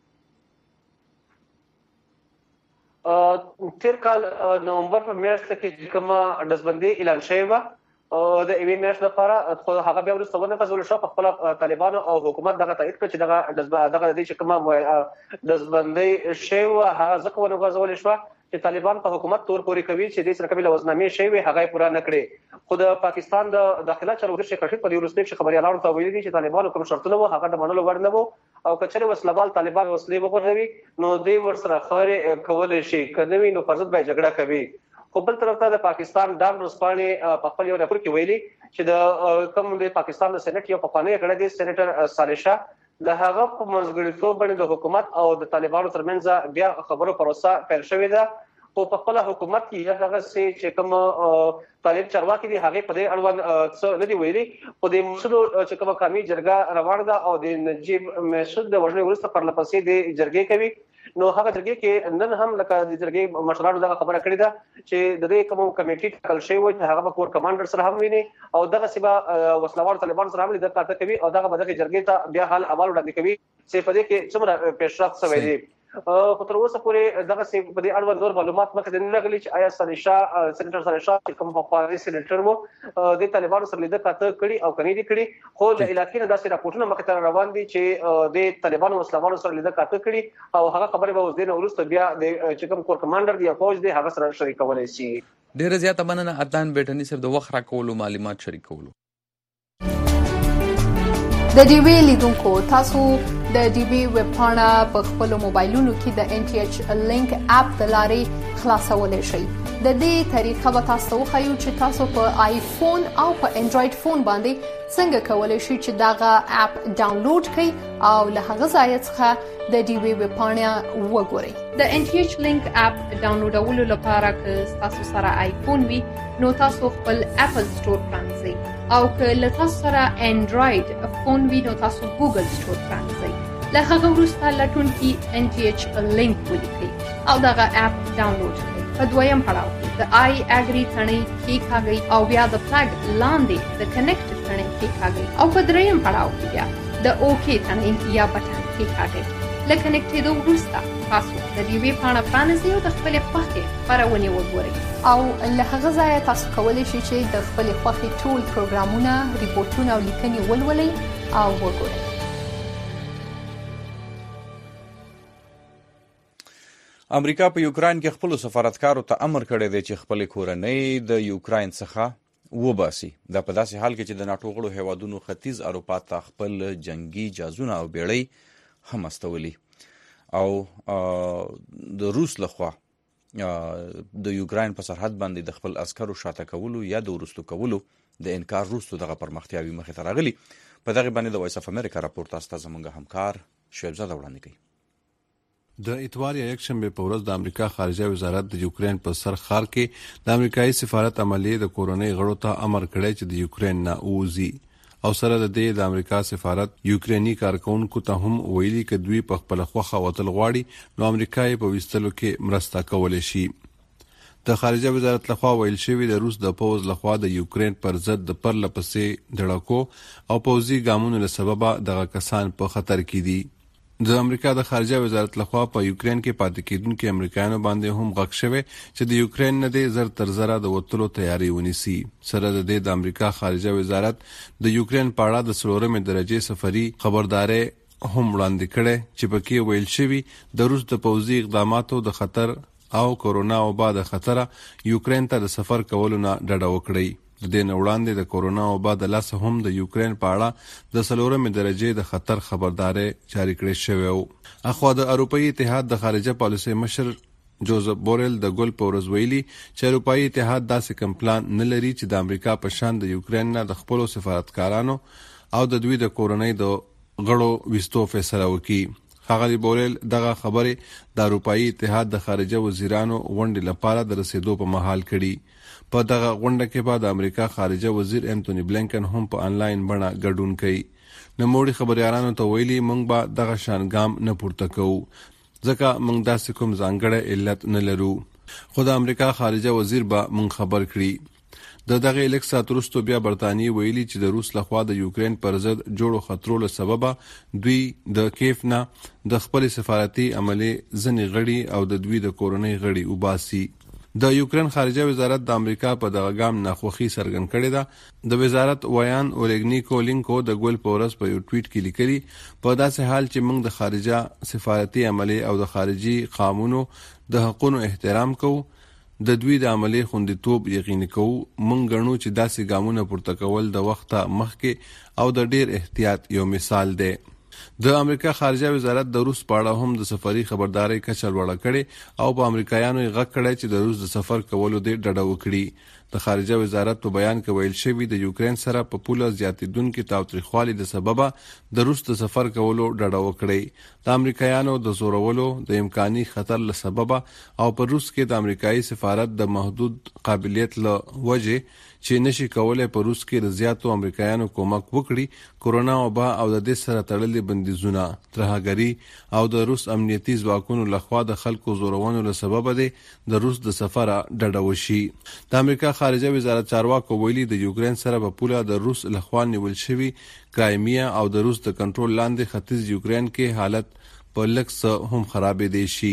تیر کال نومبر په میاشت کې کومه ډزبندي اعلان شوې وه د یوې میاشتې لپاره خو هغه بیا وروسته ونغځول شوه په خپله طالبانو او حکومت دغه تایید کړه چې دغه دغه د دې چې کومه ډزبندي شوې وه هغه ځکه ونغځولې شوه چې طالبان په حکومت تور پورې کوي چې دې سره کومې لوزنامې شوې وې هغه یې پوره نه کړې خو د پاکستان د داخله چارو وزیر شیخ رشید په دې وروستي کې خبریالانو ته ویلي دي چې طالبانو کوم شرطونه وو هغه د منلو وړ نه وو او که چېرې وسلوال طالبان وسلې وغورځوي نو دوی ورسره خبرې کولی شي که نه وي نو پر ضد به یې جګړه کوي خو بل طرف ته د پاکستان ډاګ ورځپاڼې په خپل یو راپور کې ویلي چې د کوم د پاکستان د سېنیټ یو پخوانی غړی دی سېنیټر صالح شاه د هغه په منځګړیتوب باندې د حکومت او د طالبانو ترمنځ بیا خبرو پروسه پیل شوې ده خو په خپل حکومت کې هغه څه چې کوم طالب چارواکي دي هغه په دې اړوند څه نه دی ویلي خو د مسلو چې کومه قومي جرګه روانه ده او د نجیب مسعود د وژنې وروسته پرله پسې د جرګې کوي نو هغه جرګې کې نن هم لکه د جرګې مشرانو دغه خبره کړې ده چې د دې کوم کمیټې ټاکل شوی و چې هغه به کور کمانډر سره هم ویني او دغه سیمه وسلوال طالبان سره هم لیدل کاته کوي او دغه به دغه جرګې ته بیا حال احوال وړاندې کوي چې په دې کې څومره پیشرفت شوی دی. خو تر اوسه پورې دغه سیمه په دې اړوند نور معلومات مخې نه راغلي چې آیا صالح شاه سېنیټر صالح شاه چې کوم پخوانی سېنیټر وو د طالبانو سره لیدل کاته کړي او کني دي کړي خو د علاقې نه داسې راپورټونه مخې ته روان دي چې د طالبانو وسلوالو سره لیدل کاته کړي او هغه خبرې به اوس دې نه وروسته بیا د چې کوم کور کمانډر دی یا فوج دی هغه سره شریکولی شي. ډېره زیاته مننه عدنان بیټني صاحب د وخت راکولو معلومات شریکولو. د ډیوی لیدونکو تاسو د ډیوی ویب پاڼه په خپل موبایلونو کې د ان ټي ایچ لینک اپ د لارې خلاصولای شئ. د دې طریقه به تاسو وښیو چې تاسو په آیفون او په انډراید فون باندې څنګه کولای شئ چې دغه اپ ډاونلوډ کړئ او له هغه ځای څخه د ډیوی ویب پاڼه وګورئ. د ان ټي ایچ لینک اپ ډاونلوډولو لپاره که تاسو سره آیفون وي نو تاسو خپل اپل سٹور پرانځئ او که له تاسو سره انډراید فون وي نو تاسو ګوګل سٹور پرانځئ. له هغه وروسته لټونکي ان ټي ایچ لینک ولیکئ او دغه اپ ډاونلوډ کړئ. په دویم پړاو کې د آی اګری تڼۍ کېکاږئ او بیا د فلګ لاندې د کنیکټ تڼۍ کېکاږئ او په دریم پړاو کې بیا د اوکې تڼۍ یا بټن کېکاږئ. له کنیکټېدو وروسته تاسو د ډیوی پاڼه پرانیزئ او د خپلې خوښې خپرونې وګورئ او له هغه ځایه تاسو کولی شئ چې د خپلې خوښې ټول پروګرامونه ریپورټونه او لیکنې ولولئ او وګورئ. امریکا په یوکران کې خپل سفارتکارو ته امر کړی دی چې خپل کورنۍ د یوکران څخه وباسي. دا په داسې حال کې چې د ناټو غړو هیوادونو ختیځ اروپا ته خپل جنگي جازونه او بیړۍ هم استولي او د روس لخوا د یوکران په سرحد باندې د خپل عسکرو شاته کولو یا د ورستو کولو د انکار وروسته دغه پرمختیاوي مخې ته راغلي. په دغه باندې د وایس اف امریکا راپور تاسو ته زموږ همکار شعیب زاده وړاندې کوي. د اتوار یا یکشنبه په ورځ د امریکا خارجه وزارت د یوکرين په سر ښار کې د امریکایي سفارت عملی د کورونۍ غړو ته امر کړی چې د یوکرين نه ووځي او سره د دې د امریکا سفارت یوکرینی کارکونکو ته هم ویلي چې دوی په خپل خوخه وتل غواړي نو امریکا یې په وستلو کې مرسته کولای شي. د خارجه وزارت لخوا ویل شوی د روس د پوز لخوا د یوکرين پر ضد د پرله پسې ډړکو او پوزي ګامونو له سببه دغه کسان په خطر کې دي. د امریکا د خارجه وزارت لخوا په یوکرين کې پاتې کېدونکو امریکایانو باندې هم غږ شوی چې د یوکرين نه د زر تر زره د وټلو تیاری ونیسي. سره د د امریکا خارجه وزارت د یوکرين په اړه د څلورمې درجه سفري خبرداري هم وړاندې کړي چې پکې ویل شوی د روس د پوځي اقداماتو د خطر او کورونا وبا د خطر یوکرين ته د سفر کولو نه ډډه وکړي. د دې نه وړاندې د کورونا وبا د لاس هم د یوکرين په اړه د څلورمې درجه د خطر خبرداري جاری کړې شوې و. اخو د اروپאי اتحاد د خارجه پالیسي مشر جوزف بورل د ګل په ورځ ویلي چې اروپאי اتحاد داسې کوم پلان نه لري چې د امریکا په شان د یوکرين نه د خپل سفارتکارانو او د دوی د کورنۍ د غړو وستو فیصله وکړي. ښاغلي بورل دغه خبره د اروپאי اتحاد د خارجه وزیرانو غونډې لپاره د رسیدو په مهال کړي. په دغه غونډه کې به د امریکا خارجه وزیر انټونی بلینکن هم په انلاین بڼه ګډون کوي. نوموړي خبريالانو ته ویلي موږ به دغه شان ګام نه پورته کوو ځکه موږ داسې کوم ځانګړی علت نه لرو. خو د امریکا خارجه وزیر به موږ خبر کړي. د دغه لیک سات وروسته بیا برتانیې ویلي چې د روس لخوا د یوکرين پر ضد جوړو خطرو له سببه دوی د کیف نه د خپل سفارتي عملي ځنې غړي او د دوی د کورنۍ غړي وباسي. د یوکرين خارجه وزارت د امریکا په دغه ګام ناخوښي څرګند کړې ده. د وزارت ویان اولګنیکو لینکو د ګول پورس په یو ټویټ کې لیکلي په داسې حال چې موږ د خارجه سفارتي عملي او د خارجي قانونو د حقوقو احترام کوو د دوی د عملي خوندیتوب یقیني کوو موږ غنو چې داسې ګامونه پورته کول د وخته مخکې او د ډیر احتیاط یو مثال دی. د امریکا خارجه وزارت د روس په اړه هم د سفري خبرداري کچه لوړه کړې او په امریکایانو یې غږ کړی چې د روس د سفر کولو د ډډه وکړي. د خارجه وزارت په بیان کې ویل شوی د یوکرين سره په پوله زیاتیدونکو تاوتریخوالي د سببه د روس د سفر کولو ډډه وکړي. د امریکایانو د زورولو د امکاني خطر له سببه او په روس کې د امریکایي سفارت د محدود قابلیت له وجې چې نشي کولای په روس کې د زیاتو امریکایانو کومک وکړي کورونا وبا او د دې سره تړلې بندیزونه ترهګری او د روس امنیتي ځواکونو لخوا د خلکو زورونو له سبب دی د روس د سفر ډډه وشي. د امریکا خارجه وزارت چارواکو ویلي د یوکرين سره په پوله د روس لخوا نیول شوی کرایمیا او د روس د کنټرول لاندې ختیځ یوکرين کې حالت په لکس هم خرابې دي شي.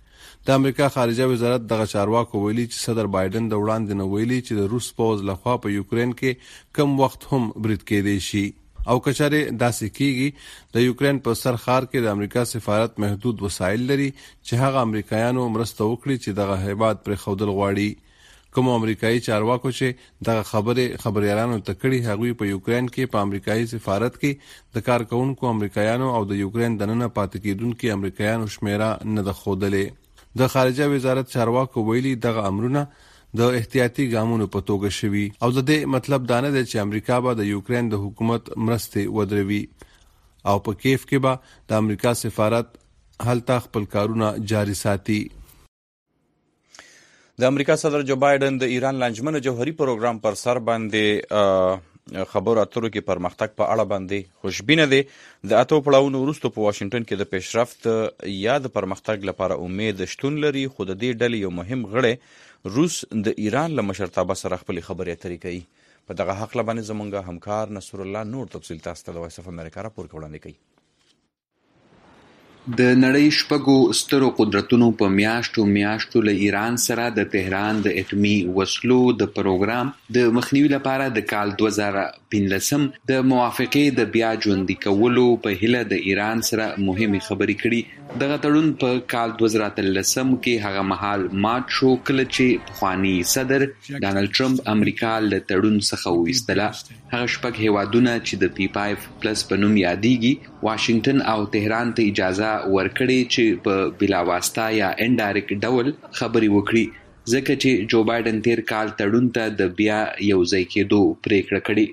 د امریکا خارجه وزارت دغه چارواکو ویلي چې صدر بایدن د وړاندې نه ویلي چې د روس پوز لخوا په یوکرين کې کم وخت هم برید کېدی شي او کچره داسې کیږي د یوکرين په سر خار کې د امریکا سفارت محدود وسایل لري چې هغه امریکایانو مرسته وکړي چې دغه هیواد پر خودل غواړي. کوم امریکایي چارواکو چې دغه خبره خبريالانو ته کړي هغوی په یوکرين کې په امریکایي سفارت کې د کارکونکو امریکایانو او د یوکرين دننه پاتې کېدونکو امریکایانو شمیره نه د خودلې. د خارجه وزارت چارواکو ویلي دغه امرونه د احتیاطي ګامونو په توګه شوي او د دې مطلب دا نه دی چې امریکا به د یوکرين د حکومت مرستې ودروي او په کیف کې به د امریکا سفارت هلته خپل کارونه جاري ساتي. د امریکا صدر جو بایدن د ایران لنجمن جوهري پروګرام پر سر باندې خبرو اترو کې پرمختګ په اړه باندې خوشبینه دي. د اتو پړاوونو وروسته په واشنگټن کې د پیشرفت یا د پرمختګ لپاره امید شتون لري خو د دې ډلې یو مهم غړی روس د ایران له مشرتابه سره خپل خبرې اترې کوي. په دغه حق لبانې زمونږ همکار نصر الله نور تفصیل تاسو ته د وایس اف امریکا راپور وړاندې کوي. د نړۍ شپږو سترو قدرتونو په میاشتو میاشتو له ایران سره د تهران د اټومي وسلو د پروګرام د مخنیوي لپاره د کال دوه زره پنځلسم د موافقې د بیا ژوندي کولو په هیله د ایران سره مهمه خبرې کړي. دغه تړون په کال دوه زره اتلسم کې هغه مهال مات شو کله چې پخوانی صدر ډانلډ ټرمپ امریکا له تړون څخه وایستله. هغه شپږ هیوادونه چې د پی پنځه پلس په نوم یادېږي واشنگټن او تهران ته اجازه ورکړي چې په بلا واسطه یا انډایرکټ ډول خبري وکړي ځکه چې جو بایدن تیر کال تړون ته د بیا یو ځای کېدو پریکړه کړې.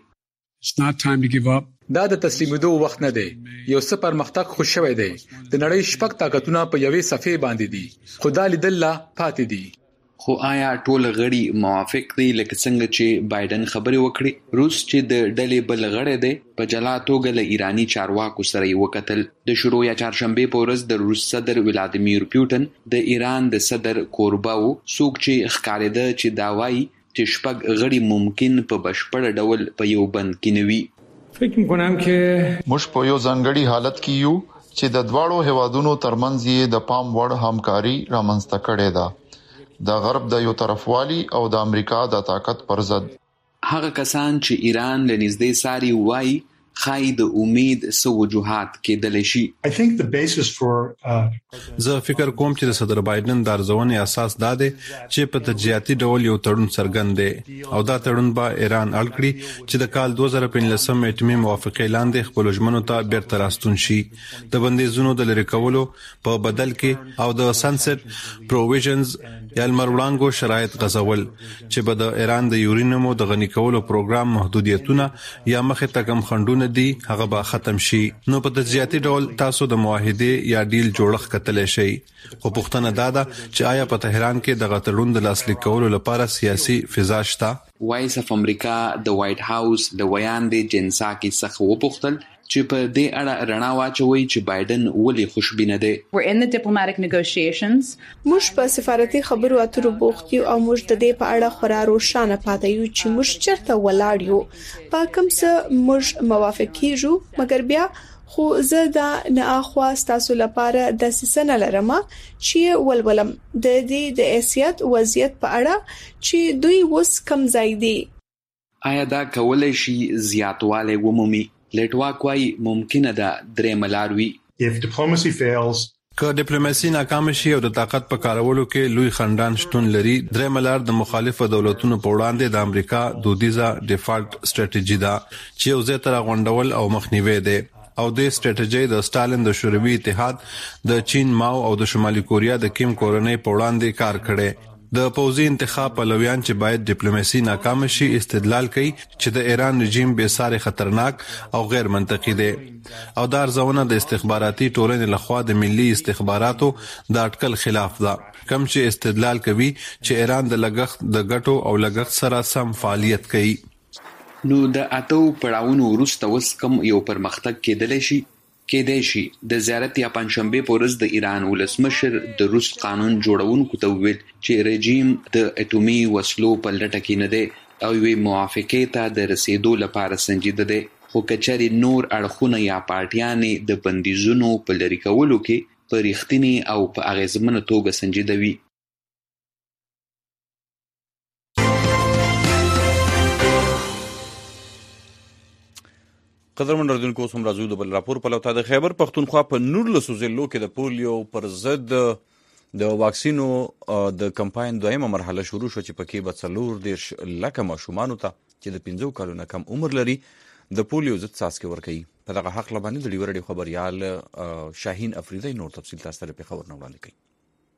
دا د تسلیمېدو وخت نه دی. یو څه پرمختګ خو شوی دی. د نړۍ شپږ طاقتونه په یوې صفحې باندې دي خو دا لیدل لا پاتې دي. خو آیا ټول غړي موافق دي لکه څنګه چې بایدن خبرې وکړي؟ روس چې د ډلې بل غړی دی په جلا توګه له ایرانی چارواکو سره یې وکتل. د شروع یا چهارشنبه په ورځ د روس صدر ولادیمیر پوتین د ایران د صدر کورباو څوک چې ښکارېده چې دا وایي چې شپږ غړي ممکن په بشپړ ډول په یو بند کې نه وي. فکر می‌کنم که موږ په یو ځانګړي حالت کې یو چې د دواړو هیوادونو ترمنځ یې د پام وړ همکاري رامنځته کړې ده د غرب د یو طرفوالي او د امریکا د طاقت پر ضد. هغه کسان چې ایران له نږدې ساري وایي خای د امید سو وجوهات کېدل شي. زه فکر کوم چې د صدر بایدن د ارزونې اساس دا دی چې په تجزیاتي ډول یو تړون څرګند دی او دا تړون به ایران اړ کړي چې د کال دوه زره پنځلسم اټومي موافقې لاندې خپل ژمنو ته بیرته راستون شي. د بندیزونو د لرې کولو په بدل کې او د سنسټ پروویژنز یا المروړانګو شرایط غځول چې به د ایران د یورینیوم د غني کولو پروګرام محدودیتونه یا مخې ته کم خنډونه دي هغه به ختم شي. نو په تجزیاتي ډول تاسو د معاهده یا ډیل جوړښت کتلی شي. خو پوښتنه دا ده چې آیا په تهران کې د غتړون د لاسلیک کولو لپاره سیاسي فضا شته؟ وایس اف امریکا د وایټ هاوس د ویاندې جنساکي څخه وپوښتل چې په دې اړه رڼا واچوي چې بایدن ولې خوشبینه دی. We're in the diplomatic negotiations. موږ په سفارتي خبرو اترو بوخت یو او موږ د دې په اړه خورا روښانه پاتې یو چې موږ چیرته ولاړ یو. په کوم څه موږ موافق کیږو مګر بیا خو زه دا نه اخوا ستاسو لپاره د سیسنه لرم چې ولولم د دې د اسیات وضعیت په اړه چې دوی وس کم ځای دي. آیا دا کولای شي زیاتواله ومومي؟ لټواک وايي ممکنه ده درې ملاروي. If diplomacy fails که ډیپلوماسي ناکام شي او د طاقت په کارولو کې لوی خندان شتون لري، درې ملار د مخالفو دولتونو په وړاندې د امریکا دودیزه ډیفالت سټریټیجی ده چې یو ځای ته راغونډول او مخنیوي ده. او د سټریټیجی د ستالین د شوروي اتحاد، د چین ماو او د شمالي کوریا د کیم کورنۍ په وړاندې کار کړي. د پوځي انتخاب پلویان چې باید ډیپلوماسي ناکام شي استدلال کوي چې د ایران رژیم به ساره خطرناک او غیر منطقي دی او دا ارزونه د استخباراتي ټولنې لخوا د ملي استخباراتو د اټکل خلاف ده، کوم چې استدلال کوي چې ایران د لګښت د ګټو او لګښت سره سم فعالیت کوي. نو د اتو پړاوونو وروسته اوس کوم یو پرمختګ کېدلی شي؟ کېدای شي د زیارت یا پنځشنبه په ورځ د ایران ولسمشر د روس قانون جوړونکو ته وویل چې رژیم د اټومي وسلو په لټه کې نه دی او یوې موافقې ته د رسیدو لپاره سنجیده دی. خو کچاري نور اړخونه یا پارټیانې د بندیزونو په لرې کولو کې په رښتینې او په اغیزمنه توګه سنجیده وي. قدرمن اردوونکو اوس هم راځو د بل راپور په لوته. د خیبر پښتونخوا په نولسو ضلعو کې د پولیو پر ضد د واکسینو د کمپاین دویمه مرحله شروع شو چې پکې به څلور دېرش لکه ماشومانو ته چې د پنځو کالو نه کم عمر لري د پولیو ضد څاڅکي ورکوي. په دغه حق باندې د ډیوه رادیو خبریال شاهین افریدی نور تفصیل تاسو ته په خبر نه وړاندې کوي.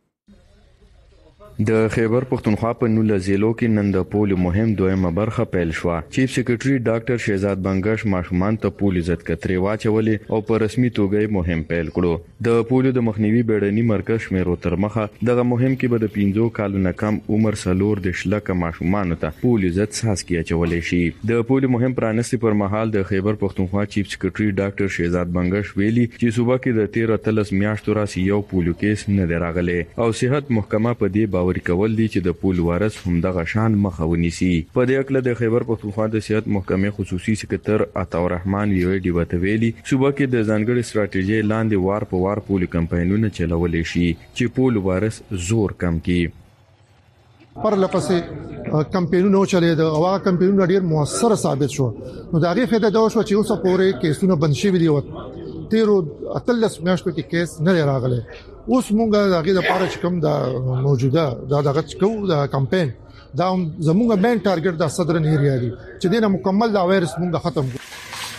د خیبر پښتونخوا په نولس ضلعو کې نن د پولیو مهم دویمه برخه پیل شوه. چیف سیکریټري ډاکټر شهزاد بنگش ماشومان ته پولیو ضد کترې واچولې او په رسمي توګه مهم پیل کړو. د پولیو د مخنیوي بیړني مرکز شمیرو تر مخه دغه مهم کې به د پنځو کالو نه کم عمر څلور دېرش لکه ماشومان ته پولیو ضد څاڅکي اچولې شي. د پولیو مهم پرانستي پر مهال د خیبر پښتونخوا چیف سیکریټري ډاکټر شهزاد بنگش ویلي چې صوبه کې د تیر اتلس میاشتو راځي یو پولیو کیس نه دی راغلی او صحت محکمه په دې باور کول دي چې د پول وارث هم دغه شان مخه ونیسي. په دې اړه د خیبر پښتونخوا د صحت محکمې خصوصي سکرټر عطا الرحمن ویوي دی وتویلي صوبه کې د ځانګړي ستراتیژي لاندې وار په وار پول کمپاینونه چلولې شي چې پول وارث زور کم کړي. پر لپسې کمپاینونه چلے د هغه کمپاینونه ډیر موثر ثابت شو. نو دا غي فائدہ دا شو چې اوسه پورې کیسونه بند شي دي او تیرو اتلس میاشتو کې کیس نه راغله. اوس مونږه دغه د پاره چې کوم د موجوده دا دغه کو د کمپاین دا زموږه مین ټارګټ د صدر نه ریالي چې دینه مکمل دا وایرس مونږه ختم کړو.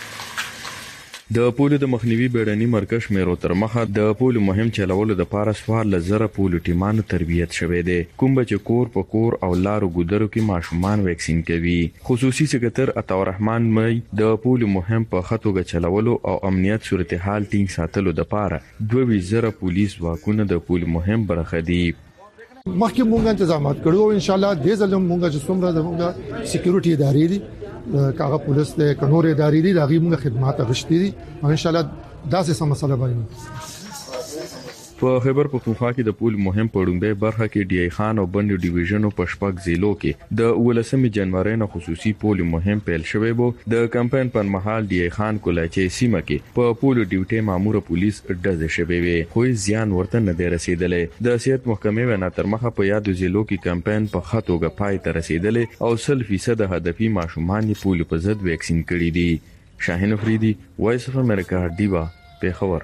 د پولیو د مخنیوي بیړني مرکز شمیرو تر مخه د پولیو مهم چلولو د پاره سوار لزره پولیو ټیمانو تربیت شوه دي کوم چې کور په کور او لارو ګودرو کې ماشومان ویکسین کوي. خصوصي سکرټر عطا الرحمن مې د پولیو مهم په خطوګه چلولو او امنیت صورتحال ټینګ ساتلو د پاره دوه زره پولیس واکونه د پولیو مهم برخه دي. مخکې مونږه تنظیمات کړو ان شاء الله د ځلم مونږه چې څومره د سکیورټي ادارې دي کاغه پولیس د قانون ادارې دي دغه موږ خدمات غشتي دي او ان شاء الله داسې سم مسله باندې. په خیبر پښتونخوا کې د پول مهم پړومبه برخه کې ډی ای خان او بند ډیویژن په شپږ ضلعو کې د ولسمې جنوري نه خصوصي پول مهم پیل شوی بو. د کمپاین پر مهال ډی ای خان کولاچي سیمه کې په پول ډیوټي مامور پولیس ډزې شوی وي خو ځان ورته نه دی رسیدلې. د صحت محکمې ونا تر مخه په یادو ضلعو کې کمپاین په خطوګه پای ته رسیدلې او سل فیصد هدفي ماشومان پول په ضد ویکسین کړي دي. شاهین افریدي وایس اف امریکا ډیوا پیښور.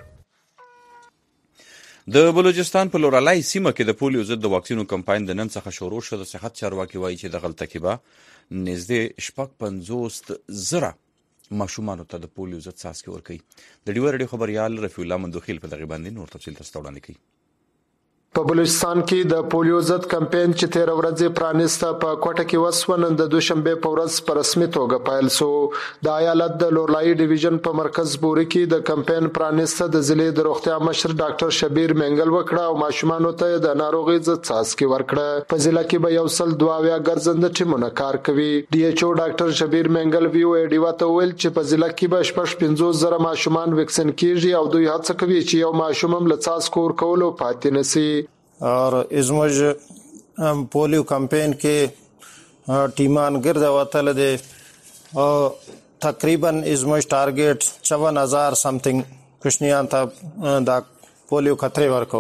د بلوچستان په لورالای سیمه کې د پولیو ضد د واکسینو کمپاین د نن څخه شروع شو. د صحت چارواکي وایي چې د غلطه کې به نږدې شپږ پنځوس زره ماشومانو ته د پولیو ضد څاڅکي ورکوي. د ډیوه رادیو خبریال رفیع الله مندوخیل په دغه باندې نور تفصیل تاسو ته وړاندې کوي. په بلوچستان کې د پولیو ضد کمپاین چې تیر ورځې پرانیسته په کوټه کې وسو نن د دوشنبه په ورځ په رسمي توګه پیل شو. د ایالت د لورلای ډیویژن په مرکز بوري کې د کمپاین پرانیسته د ضلع د روغتیا مشر ډاکټر شبیر منګل وکړه او ماشومانو ته د ناروغي ضد څاڅکي ورکړه. په ضلع کې به یو سل دوه اویا ګرځنده ټیمونه کار کوي. ډي ایچ او ډاکټر شبیر منګل وی او ډیوا ته ویل چې په ضلع کې به شپږ پنځوس زره ماشومان ویکسین کیږي او دوی هڅه کوي چې یو ماشوم هم له څاڅکو ورکولو پاتې نشي. और ازموج پولیو کمپین کې ټیمان ګرځا وتل دي او تقریبا ازموج ټارګټ چون هزار سمثینګ کوشنیان ته دا پولیو خطرې ورکو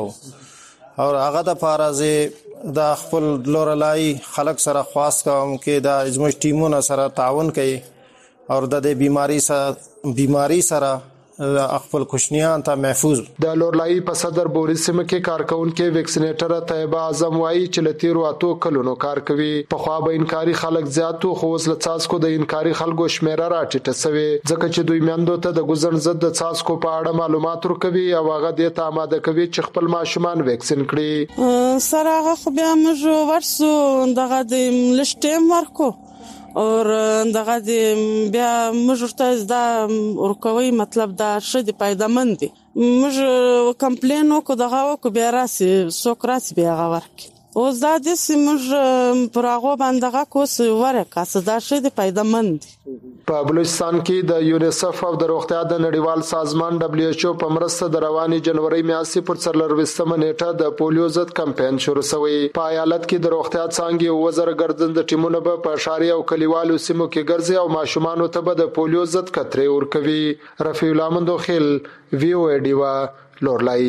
او هغه د فارازي د خپل لورلای خلک سره خاص کوم کې دا ازموج ټیمونه سره تعاون کوي او د دې بیماری سره بیماری سره خپل کوشنیان ته محفوظ. د لورلای په صدر بوري سیمه کې کارکونکو ویکسینیټر طیبه اعظم وایي چې لتیرو اتو کلونو کار کوي. په خوا به انکاري خلک زیاتو خو وسله څاڅکو د انکاري خلکو شمیره راټیټه شوی ځکه چې دوی میندو ته د ګزن ضد د څاڅکو په اړه معلومات ورکوي او هغه د ته آماده کوي چې خپل ماشومان ویکسین کړي. سره هغه خو بیا موږ ورسو دغه د لشتیم ورکو اور دغه بیا موږ ته دا ورکوي مطلب دا شې پیدامند دي موږ کمپلین وکړو دغه وکړو بیا راسي سوکراس بیا غورک او دا د سیمه پراغو باندې کوس ورکا صدا شې پیدامند. په بلوچستان کې د یونیسف او د روغتیا د نړیوال سازمان دبليو ایچ او په مرسته د رواني جنوري میاشتې پر څلرويشتمه نیټه د پولیو ضد کمپاین شروع شوی. په ایالت کې د روغتیا څانګې وزر ګرځند ټیمونه په اشاري او کلیوالو سیمو کې ګرځي او ماشومان ته به د پولیو ضد کترې ورکوي. رفیع الله مندوخیل وی او ډیوا لورلای.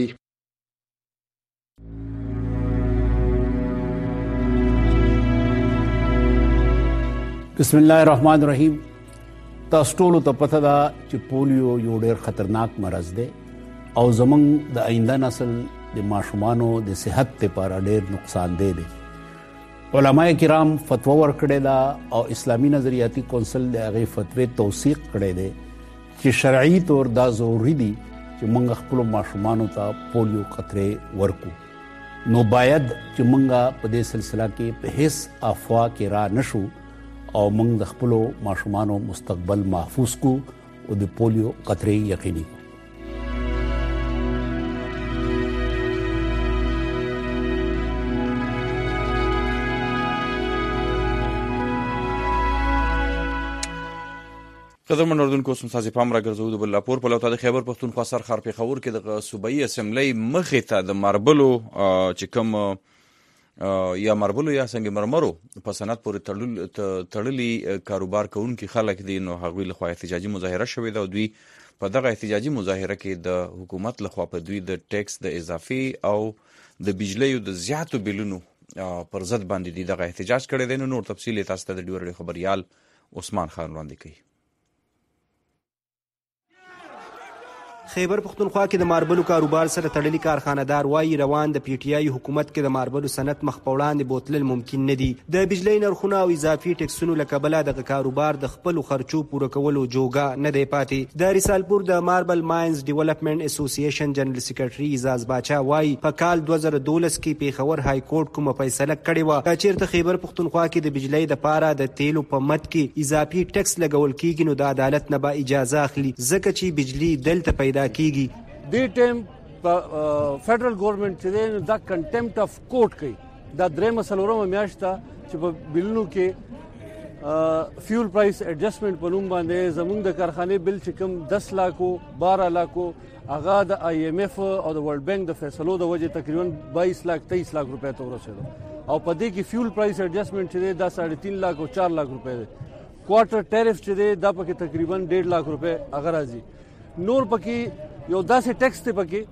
بسم الله الرحمن الرحیم. تاسو ټول ته پته ده چې پولیو یو ډېر خطرناک مرض دی او زمونږ د آینده نسل د ماشومانو د صحت لپاره ډېر نقصان دی. علماء کرام فتوا ورکړې ده او اسلامي نظریاتي کونسل د هغې فتوی توثیق کړی دی چې شرعي طور دا ضروري دي چې موږ خپلو ماشومانو ته پولیو قطرې ورکو. نو باید چې موږ په دې سلسله کې په هیڅ افوا کې را نشو او موږ د خپل ماشومانو مستقبل محفوظ کو او د پولیو قطرې یقیني کو. قدرمن اردوونکو سمسازي پام را ګرځو د بل راپور په لوټه د خیبر پښتونخوا سرخار پیښور کې د صوبایي اسمبلی مخې ته د ماربلو چې کوم یا ماربلو یا سنگ مرمرو په صنعت پورې تړلي کاروبار کوونکي خلک دي نو هغوی لخوا احتجاجي مظاهره شوې ده او دوی په دغه احتجاجي مظاهره کې د حکومت لخوا په دوی د ټیکس د اضافي او د بجلیو د زیاتو بیلونو پر ضد باندې دي دغه احتجاج کړی دی. نو نور تفصیل تاسو ته د ډیوه خبریال عثمان خان وړاندې کوي. خیبر پښتونخوا کې د ماربلو کاروبار سره تړلي کارخانه‌دار وایي روان د پی ټی آی حکومت کې د ماربلو صنعت مخ په وړاندې بوتلل ممکن نه دي. د بجلی نرخونه او اضافي ټیکسونو له کبله دغه کاروبار د خپلو خرچو پوره کولو جوګه نه دی پاتې. د رسالپور د ماربل ماینز ډیولپمنټ اسوسییشن جنرال سیکریټري اعزاز باچا وایي په کال دوه زره دولس کې پیښور های کورټ کومه فیصله کړې وه چیرته خیبر پښتونخوا کې د بجلی د پاره د تیلو په مد کې اضافي ټیکس لګول کیږي نو د عدالت نه به اجازه اخلي ځکه چې بجلی دلته پیدا کیږي. دې ټیم په فدرل ګورنمنت چې دا کنټمپټ اف کورټ کوي دا درې مسلورمه میاشت چې په بلونو کې فیول پرایس ایڈجسټمنټ په نوم باندې زموږ د کارخانه بل چې کوم دس لاکو بارہ لاکو هغه د آی ایم ایف او د ورلد بانک د فیصلو د وجه تقریبا بایس لاک تیئیس لاک روپے ته ورسېدو او په دې کې فیول پرایس ایڈجسټمنٹ چې دا ساڑھے تین لاک او چار لاک روپے دی. کوارټر ټیرف چې دا پکې تقریبا ډېڑ لاک روپے هغه راځي. نور پکې یو داسې ټیکس ته پکې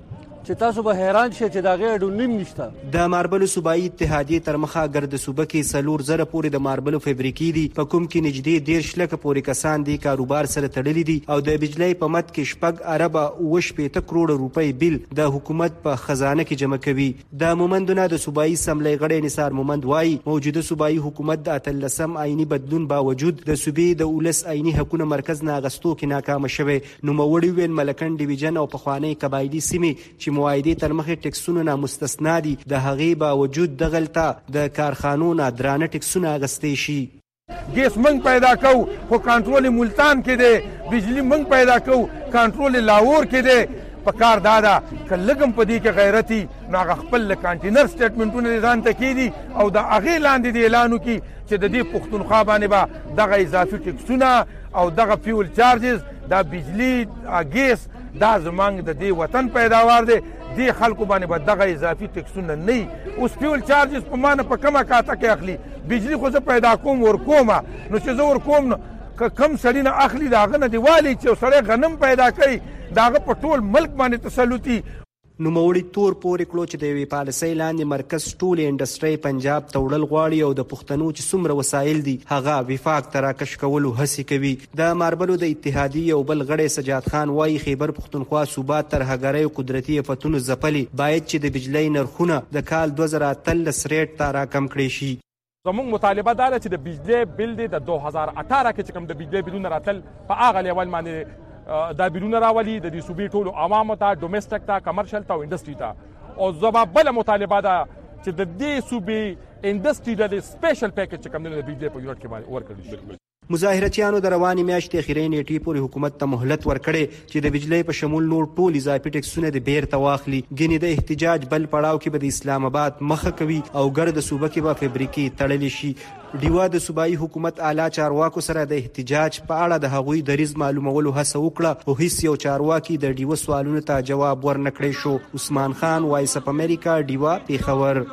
چې تاسو به حیران شئ چې دا غي اډونیم نشته. د ماربل صوبایي اتحادیې تر مخه ګرد صوبه کې سلور زره پورې د ماربل فابریکې دي، په کوم کې نږدې ډیر شلکه پورې کسان دي کاروبار سره تړلي دي او د بجلی په مد کې شپږ اربه اوه شپېته کروڑه روپۍ بیل د حکومت په خزانه کې جمع کوي. د مومندونه د صوبایي اسمبلی غړی نثار مومند وایي موجوده صوبایي حکومت د اتلسم آئینی بدلون باوجود د صوبې د ولس آئینی حقوقو مرکز نه اغستو کې ناکام شوی. نو موړي وین ملکن ډیویژن او پخوانی قبایلی سیمې چې معاهدې تر مخې ټکسونه نه مستثنا دي د هغې باوجود دغلته د کارخانو نه درانه ټکسونه اغستې شي. ګیس منګ پیدا کو خو کنټرول ملتان کې دی، بجلی منګ پیدا کو کنټرول لاهور کې دی. په کار دادا که لګم په دې کې غیرتي نو هغه خپل کانټینر سټیټمنټونه ځان ته کېدي او د هغې لاندې د اعلانو کې چې د دې پښتونخوا باندې به دغه اضافي ټکسونه او دغه فیول چارجز دا بجلی ګیس دا زمونږ د دې وطن پیداوار دی، دې خلکو باندې به دغه اضافي ټکسونه نه وي. اوس فیول چارجز په ما نه په کومه کاته کې اخلي، بجلی خو زه پیدا کوم ورکومه، نو چې زه ورکوم نو که کم سړي نه اخلي د هغه نه دې والي چې یو سړی غنم پیدا کوي د هغه په ټول ملک باندې تسلطي. نوموړي تور پورې کړو چې د یوې پالیسۍ لاندې مرکز ټولې انډسټرۍ پنجاب ته وړل غواړي او د پښتنو چې څومره وسایل دي هغه وفاق ته راکش کولو هڅې کوي. د ماربلو د اتحادیې یو بل غړی سجاد خان وایي خیبر پښتونخوا صوبه ترهګرۍ او قدرتي افتونو ځپلي، باید چې د بجلی نرخونه د کال دوه زره اتلس ریټ ته راکم کړی شي. زموږ مطالبه دا ده چې د بجلی بل دی د دوه هزار اټاره کې چې کوم د بجلی بلونه راتل په هغه لیول باندې دا بلونه راولي د دې صوبې ټولو عوامو ته، ډومېسټک ته، کمرشل ته او انډسټري ته. او زما بله مطالبه ده چې د دې صوبې انډسټري د سپیشل پیکج چې کوم دی د بجلی په یونټ کې ورکړل شي. مظاهرتیانو د روانې میاشتې اخري نیټې پورې حکومت ته مهلت ورکړی چې د بجلی په شمول نور ټول اضافي ټکسونه د بیرته واخلي. ګینې د احتجاج بل پړاو کې به د اسلام آباد مخه کوي او ګرد صوبه کې به فابریکې تړلې شي. ډیوا د صوبایي حکومت اعلی چارواکو سره د احتجاج په اړه د هغوی دریځ معلومولو هڅه وکړه او هیڅ یو چارواکي د ډیوا سوالونو ته جواب ورنکړی شو. عثمان خان، وایس اف امریکا، ډیوا، پیښور.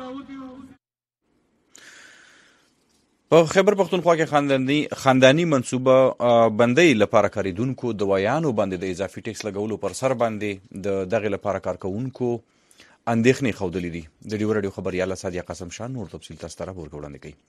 په خیبر پښتونخوا کې خاندانی خاندانی منصوبه بندۍ لپاره کاریدونکو دوايانو باندې د اضافي ټیکس لګولو پر سر باندې د دغه لپاره کارکونکو اندېښنې ښودلې دي. د ډیو رادیو خبرياله سادیه قاسم شاه نور تفصیل تاسو ته وړاندې کوي.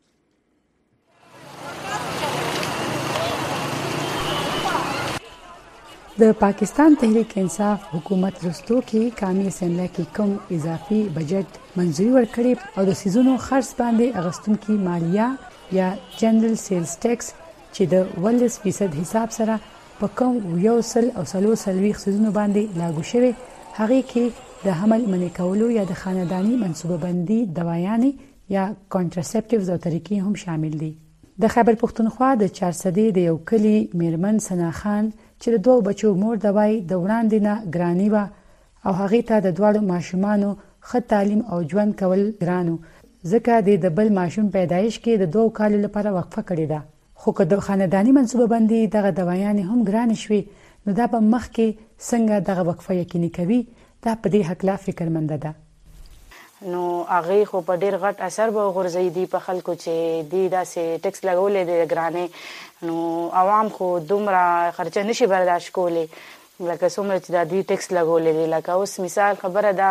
د پاکستان تحریک انصاف حکومت رستو کې قومي اسمبلی کې کوم اضافي بجټ منځوري ورکړي او د سيزونو خرڅ باندې اغستونکو مالیه یا جنرال سیلز ټیکس چې د ولس فیصد حساب سره په کوم یو سل او سلو سلوي سيزونو باندې لاګو شوی هغه کې د حمل منع کولو یا د خاندانی منصوبه بندي دوايانې یا کانټراسپټیوز او طریقې هم شامل دي. د خیبر پښتونخوا د چارسدې د یو کلی میرمن سنا خان چې د دوه بچو مور د وای د وړاندې نه ګرانی و او هغه ته د دوړو ماشومانو ښه تعلیم او ژوند کول ګرانو ځکه د بل ماشوم پیدایش کې د دوه کالو لپاره وقفه کړې ده. خو که د خاندانی منصوبه بندي دغه دوايانې هم ګران شوي نو دا په مخ کې څنګه دغه وقفه یقیني کوي دا په دې حق لا فکرمند ده. نو هغه خو په ډیر غټ اثر به غورځي دي په خلکو چې دی داسې ټیکس لګولې د ګرانې نو عوام خو دومره خرچه نشي برداشت کولی لکه څومره چې دا دی ټیکس لګولې دي. لکه اوس مثال خبره دا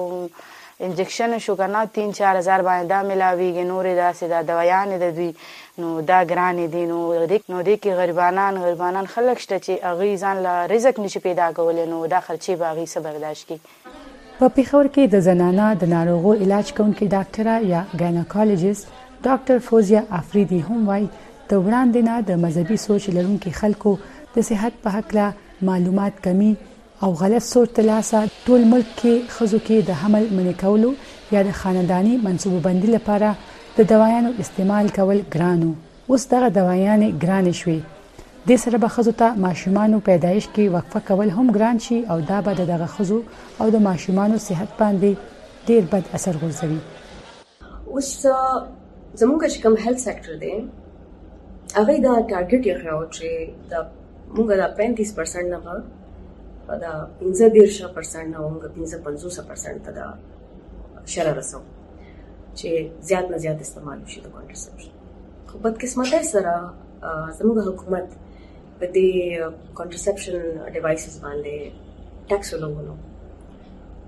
انجکشن شو کنه تین چار هزار باندې دا ملاویږي نورې داسې دا دوايانې د دوی نو دا ګرانې دي. نو نو دې کې غریبانان غریبانان خلک شته چې هغوی ځان له رزق نشي پیدا کولی نو دا خرچې به هغوی څه برداشت کړي. په پیښور کې د زنانه د ناروغو علاج کوونکې ډاکټره یا ګایناکالوجست ډاکټر فوزیا افریدي هم وایي د وړاندې نه د مذهبي سوچ لرونکي خلکو د صحت په هکله معلومات کمی او غلط سوچ ترلاسه ټول ملک کې ښځو کې د حمل منع کولو یا د خاندانی منصوبه بندي لپاره د دوايانو استعمال کول ګرانو. اوس دغه دوايانې ګرانې شوي د سره به ښځو ته ماشومانو پیدایش کې وقفه کول هم ګران شي او دا به دغه ښځو او د ماشومانو صحت باندې ډیر بد اثر غورځوي. اوس زموږ چې کوم هیلث سېکټر دی هغه دا ټارګټ یې خو چې دا موږ دا پنځه پرسنټ نه دا پنځه دیرش پرسنټ نه موږ پنځه پنځوس پرسنټ ته دا شر رسو چې زیات نه زیات استعمال شي د کانټرسپشن. خو بدقسمتۍ سره زموږ حکومت په دې کانټرسپشن ډیوایسز باندې ټیکس ولګولو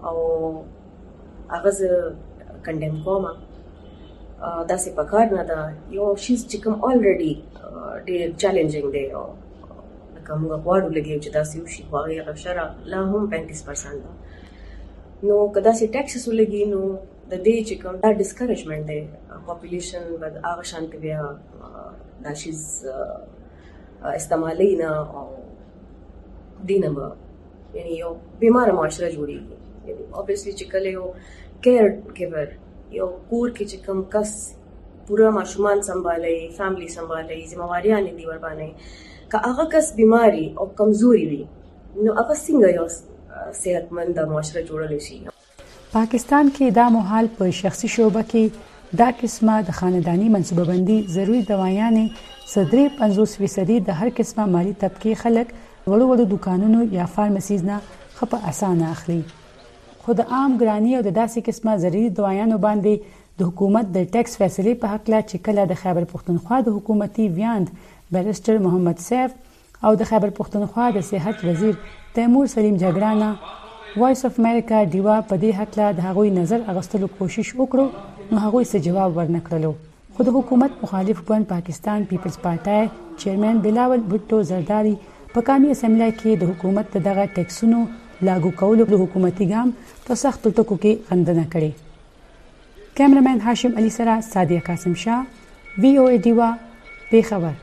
او هغه زه کنډم کوم. دا څه پکار نه ده. یو شي چې کوم الریډي ډېر چیلنجینګ دی او کوم غواړو لګي چې دا څه وشي خو هغه شرع لا هم پینتیس پرسنټ ده. نو کدا چې ټیکسز ولګي نو د دې چې کوم دا ډیسکریجمنٹ دی پاپولیشن بد هغه شانت بیا دا شي استعمالینا او دینه یعنی یو بیمار معاشره جوړیږي. یعنی obviously چې کله یو کیر ګیور یو کور کې چې کوم کس پورا ماشومان سنبالي فیملی سنبالي ذمہواریاں دي ور باندې که هغه کس بیماری او کمزوري وي نو هغه څنګه یو صحتمند معاشره جوړول شي. پاکستان کې دا مهال په شخصي شعبه کې دا قسمه د خاندانی منصوبه بندي ضروري دوايانې صدري پنځوس فیصدي د هر قسمه مالی طبقه خلک وړو وړو دکانونو یا فارمسیز نه خپه اسانه اخلي. خو د عام ګرانی او د داسې قسمه ضروري دوايانو باندې د حکومت د ټیکس فیصلې په حق لا چې کله د خیبر پښتونخوا د حکومتي ویاند بیرسټر محمد سیف او د خیبر پښتونخوا د صحت وزیر تیمور سلیم جګړانه وایس اف امریکا دیوا په دې حق لا د هغوی نظر اغستلو کوشش وکړو نو هغوی څه جواب ورنکړلو. خو د حکومت مخالف ګوند پاکستان پیپلز پارټي چیرمن بلاول بھټو زرداری په قومي اسمبلی کې د حکومت دغه ټیکسونو لاګو کولو د حکومتي ګام په سخت ټکو کې غندنه کړې. کیمرمن هاشم علي سره سادیه قاسم شاه وی او ای دیوا پیښور.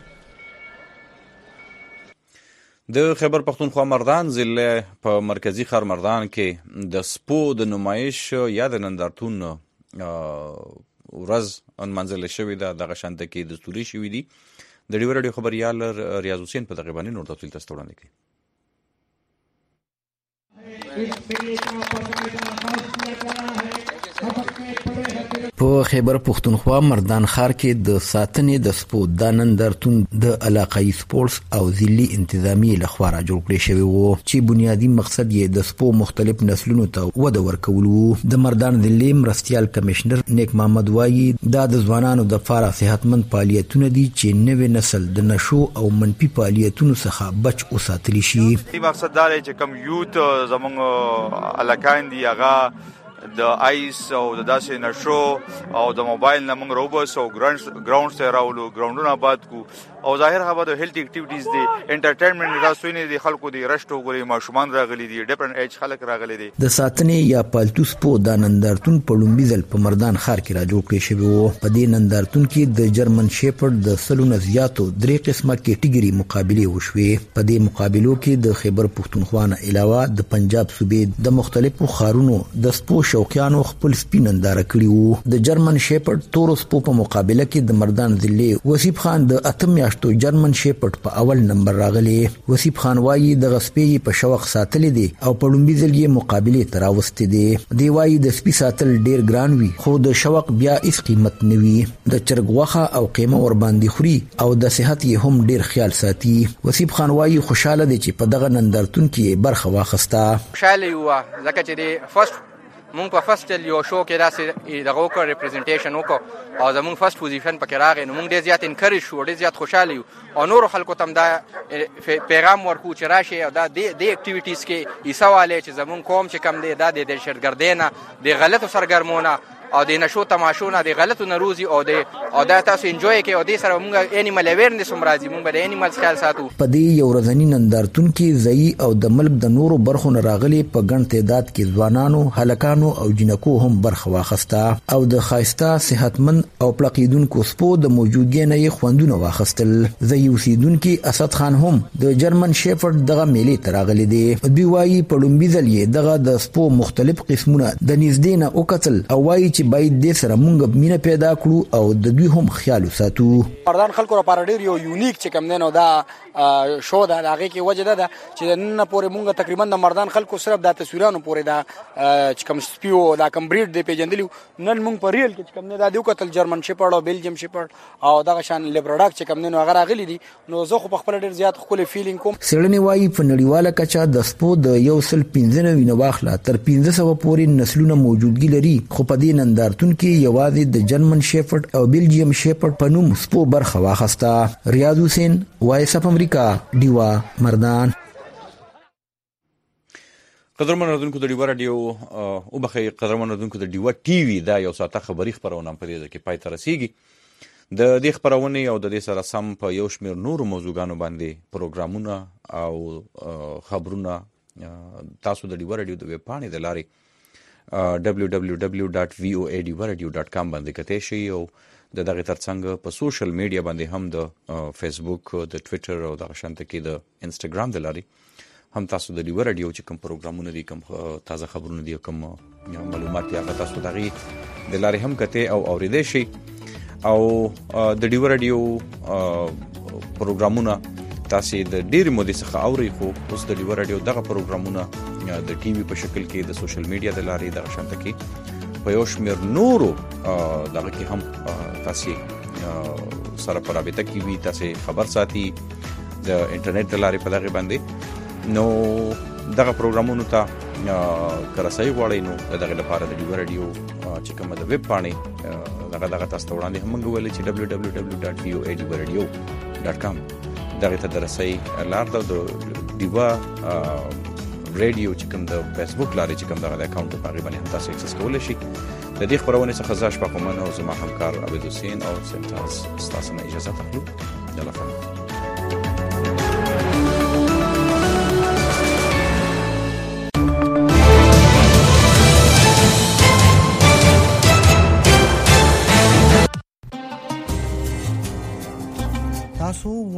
د خیبر پختونخوا مردان ضلع په مرکزی ښار مردان کې د سپو د نمایش یا د نندارتون ورځ منځله شوې ده. دغه شانته کې دستوري شوي دي. د ډیو رادیو خبریال ریاض حسین په دغه باندې نور تفصیل تاسو ته وړاندې کوي. په خیبر پختونخوا مردان ښار کې د ساتنې د سپو د نندارتون د علاقايي سپورتس او ضلعي انتظامیې لخوا را جوړ کړی شوی وو چې بنیادی مقصد یې د سپو مختلف نسلونو ته وده ورکول وو. د مردان ضلعي مرستیال کمشنر نیک محمد وایي دا د ځوانانو د لپاره صحتمند فعالیتونه دي چې نوې نسل د نشو او منفي فعالیتونو څخه بچ وساتلی شي. مقصد دا دی چې کوم یوت زموږ علاقاین دي هغه د آیس او د داسې نشو او د موبایل نه موږ روبس او ګراوندز ته راولو ګراوندونه آباد کو او ظاهر هغه د هیلث اکټیویټیز دي انټرټینمنټ راسوي نه دي خلکو دي رشتو غوري ماشومان راغلي دي ډیفرنٹ ایج خلک راغلي دي. د ساتنې یا پالتو سپو د نندارتون په لومړي ځل په مردان ښار کې را جوړ کړی شوی وو. په دې نندارتون کې د جرمن شیپرد د سلو نه زیاتو درې قسمه کیټګوري مقابله وشوې. په دې مقابلو کې د خیبر پختونخوا نه علاوه د پنجاب صوبې د مختلفو ښارونو د سپو شوقیانو خپل سپي ننداره کړي وو. د جرمن شیپرد تورو سپو په مقابله کې د مردان ضلع وسیب خان د اتم میاشتو جرمن شیپرد په اول نمبر راغلی. وسیب خان وایي د غسپې په شوق ساتل دي او په لومړي ځل یې مقابله ته راوستي دي. دی وایي د سپي ساتل ډیر ګران وي خو د شوق بیا هیڅ قیمت نه وي. د چرګ غوښه او قیمه ور باندې خوري او د صحت یې هم ډیر خیال ساتي. وسیب خان وایي خوشاله دي چې په دغه نندارتون کې برخه واخسته. خوشاله یو ځکه چې د فرست مونږ په فرست یو شو کې داسې دغه وکړ ریپرزنټیشن وکړو او زمونږ فرست پوزیشن پکې راغی نو مونږ ډېر زیات انکریج شو ډېر زیات خوشاله یو او نورو خلکو ته هم دا پیغام ورکو چې راشي او دا د اکټیویټیز کې حصه والي چې زمونږ قوم چې کم دی دا د دهشتګردۍ نه د غلطو سرګرمونه او د نشو تماشونه د غلطو نروزي او د او دا تاسو انجوای کوي او د سره موږ انیمل اویرنس هم راځي موږ به د انیمل خیال ساتو. په دې یو ورځنی نندارتون کې ځای او د ملک د نورو برخو نه راغلي په ګڼ تعداد کې ځوانانو هلکانو او جنکو هم برخه واخسته او د خایسته صحتمند او پلقیدونکو سپو د موجودګۍ نه یې خوندونه واخستل. ځای اوسیدونکي اسد خان هم د جرمن شیفرد دغه میلې ته راغلي دي. دوی وایي په لومړي ځل یې دغه د سپو مختلف قسمونه د نږدې نه وکتل او وایي چې باید دې سره مونږ مینه پیدا کړو او د دوی هم خیال وساتو. مردان خلکو لپاره ډیر یو یونیک چې کوم دینو دا شو دا هغه کې وجه ده چې نن پورې مونږ تقریبا د مردان خلکو صرف د تصویرانو پورې دا چې کوم سپیو دا کوم بریډ دی پیژندلی نن مونږ په ریل کې چې کوم نه دا دیو کتل جرمن شیپرد او بیلجیم شیپرد او دغه شان لیبراډاک چې کوم نه هغه راغلي دي نو زه خو په خپل ډیر زیات خپل فیلینګ کوم. سړنی وایي په نړیواله کچه د سپو د یو سل پنځه نوي نه واخله تر پنځه سوه پورې نسلونه موجودګي لري خو په دې نندارتون کې یوازې د جرمن شیپرد او بیلجیم شیپرد په نوم سپو برخه واخسته. ریاض حسین وایس اف امریکا دیوا مردان. قدرمن اردوونکو د ډیوا رادیو او بخیر قدرمن اردوونکو د ډیوا ټي وي دا یو ساعته خبري خبرونه په دې کې پای ته رسیږي. د دې خبرونه او د دې سره سم په یو شمېر نور موضوعګانو باندې پروګرامونه او خبرونه تاسو د ډیوا رادیو د ویب پاڼې د لارې دبليو دبليو دبليو ډاټ وی او اي ډیوا رادیو ډاټ کام باندې کته شي او د دغه ترڅنګ په سوشل میډیا باندې هم د فیسبوک د ټوئیټر او د شانت کې د انستګرام د لارې هم تاسو د ډیوا رادیو چې کوم پروګرامونه دي کوم تازه خبرونه دي کوم معلومات یا تاسو دغه د لارې هم کته او اوریدئ شي او د ډیوا رادیو پروګرامونه تاسو د ډیر مودې څخه اوري خو اوس د ډیوا رادیو دغه پروګرامونه د ټي وي په شکل کې د سوشل میډیا د لارې د شانت کې په یو شمېر نورو دغه کې هم تاسو سره په رابطه کې وي تاسو خبر ساتي د انټرنیټ د لارې په دغه باندې نو دغه پروګرامونو ته کراسای غواړي نو دغه لپاره د ډیوا رادیو چې کومه د ویب پاڼې دغه دغه تاسو ته وړاندې هم غوړل چې دبليو دبليو دبليو ډاټ وی او اي ډیوا رادیو ډاټ کام دغه ته درسي لار د ډیوا رادیو چې کوم د فیسبوک لارې چې کوم دغه اکاونټ په غیبه هم تاسو اکسس کولای شئ. د دې خبرونه څخه زاش په کومه او زما همکار عبد حسین او سنتاز تاسو نه اجازه تخلو یلا فهم تاسو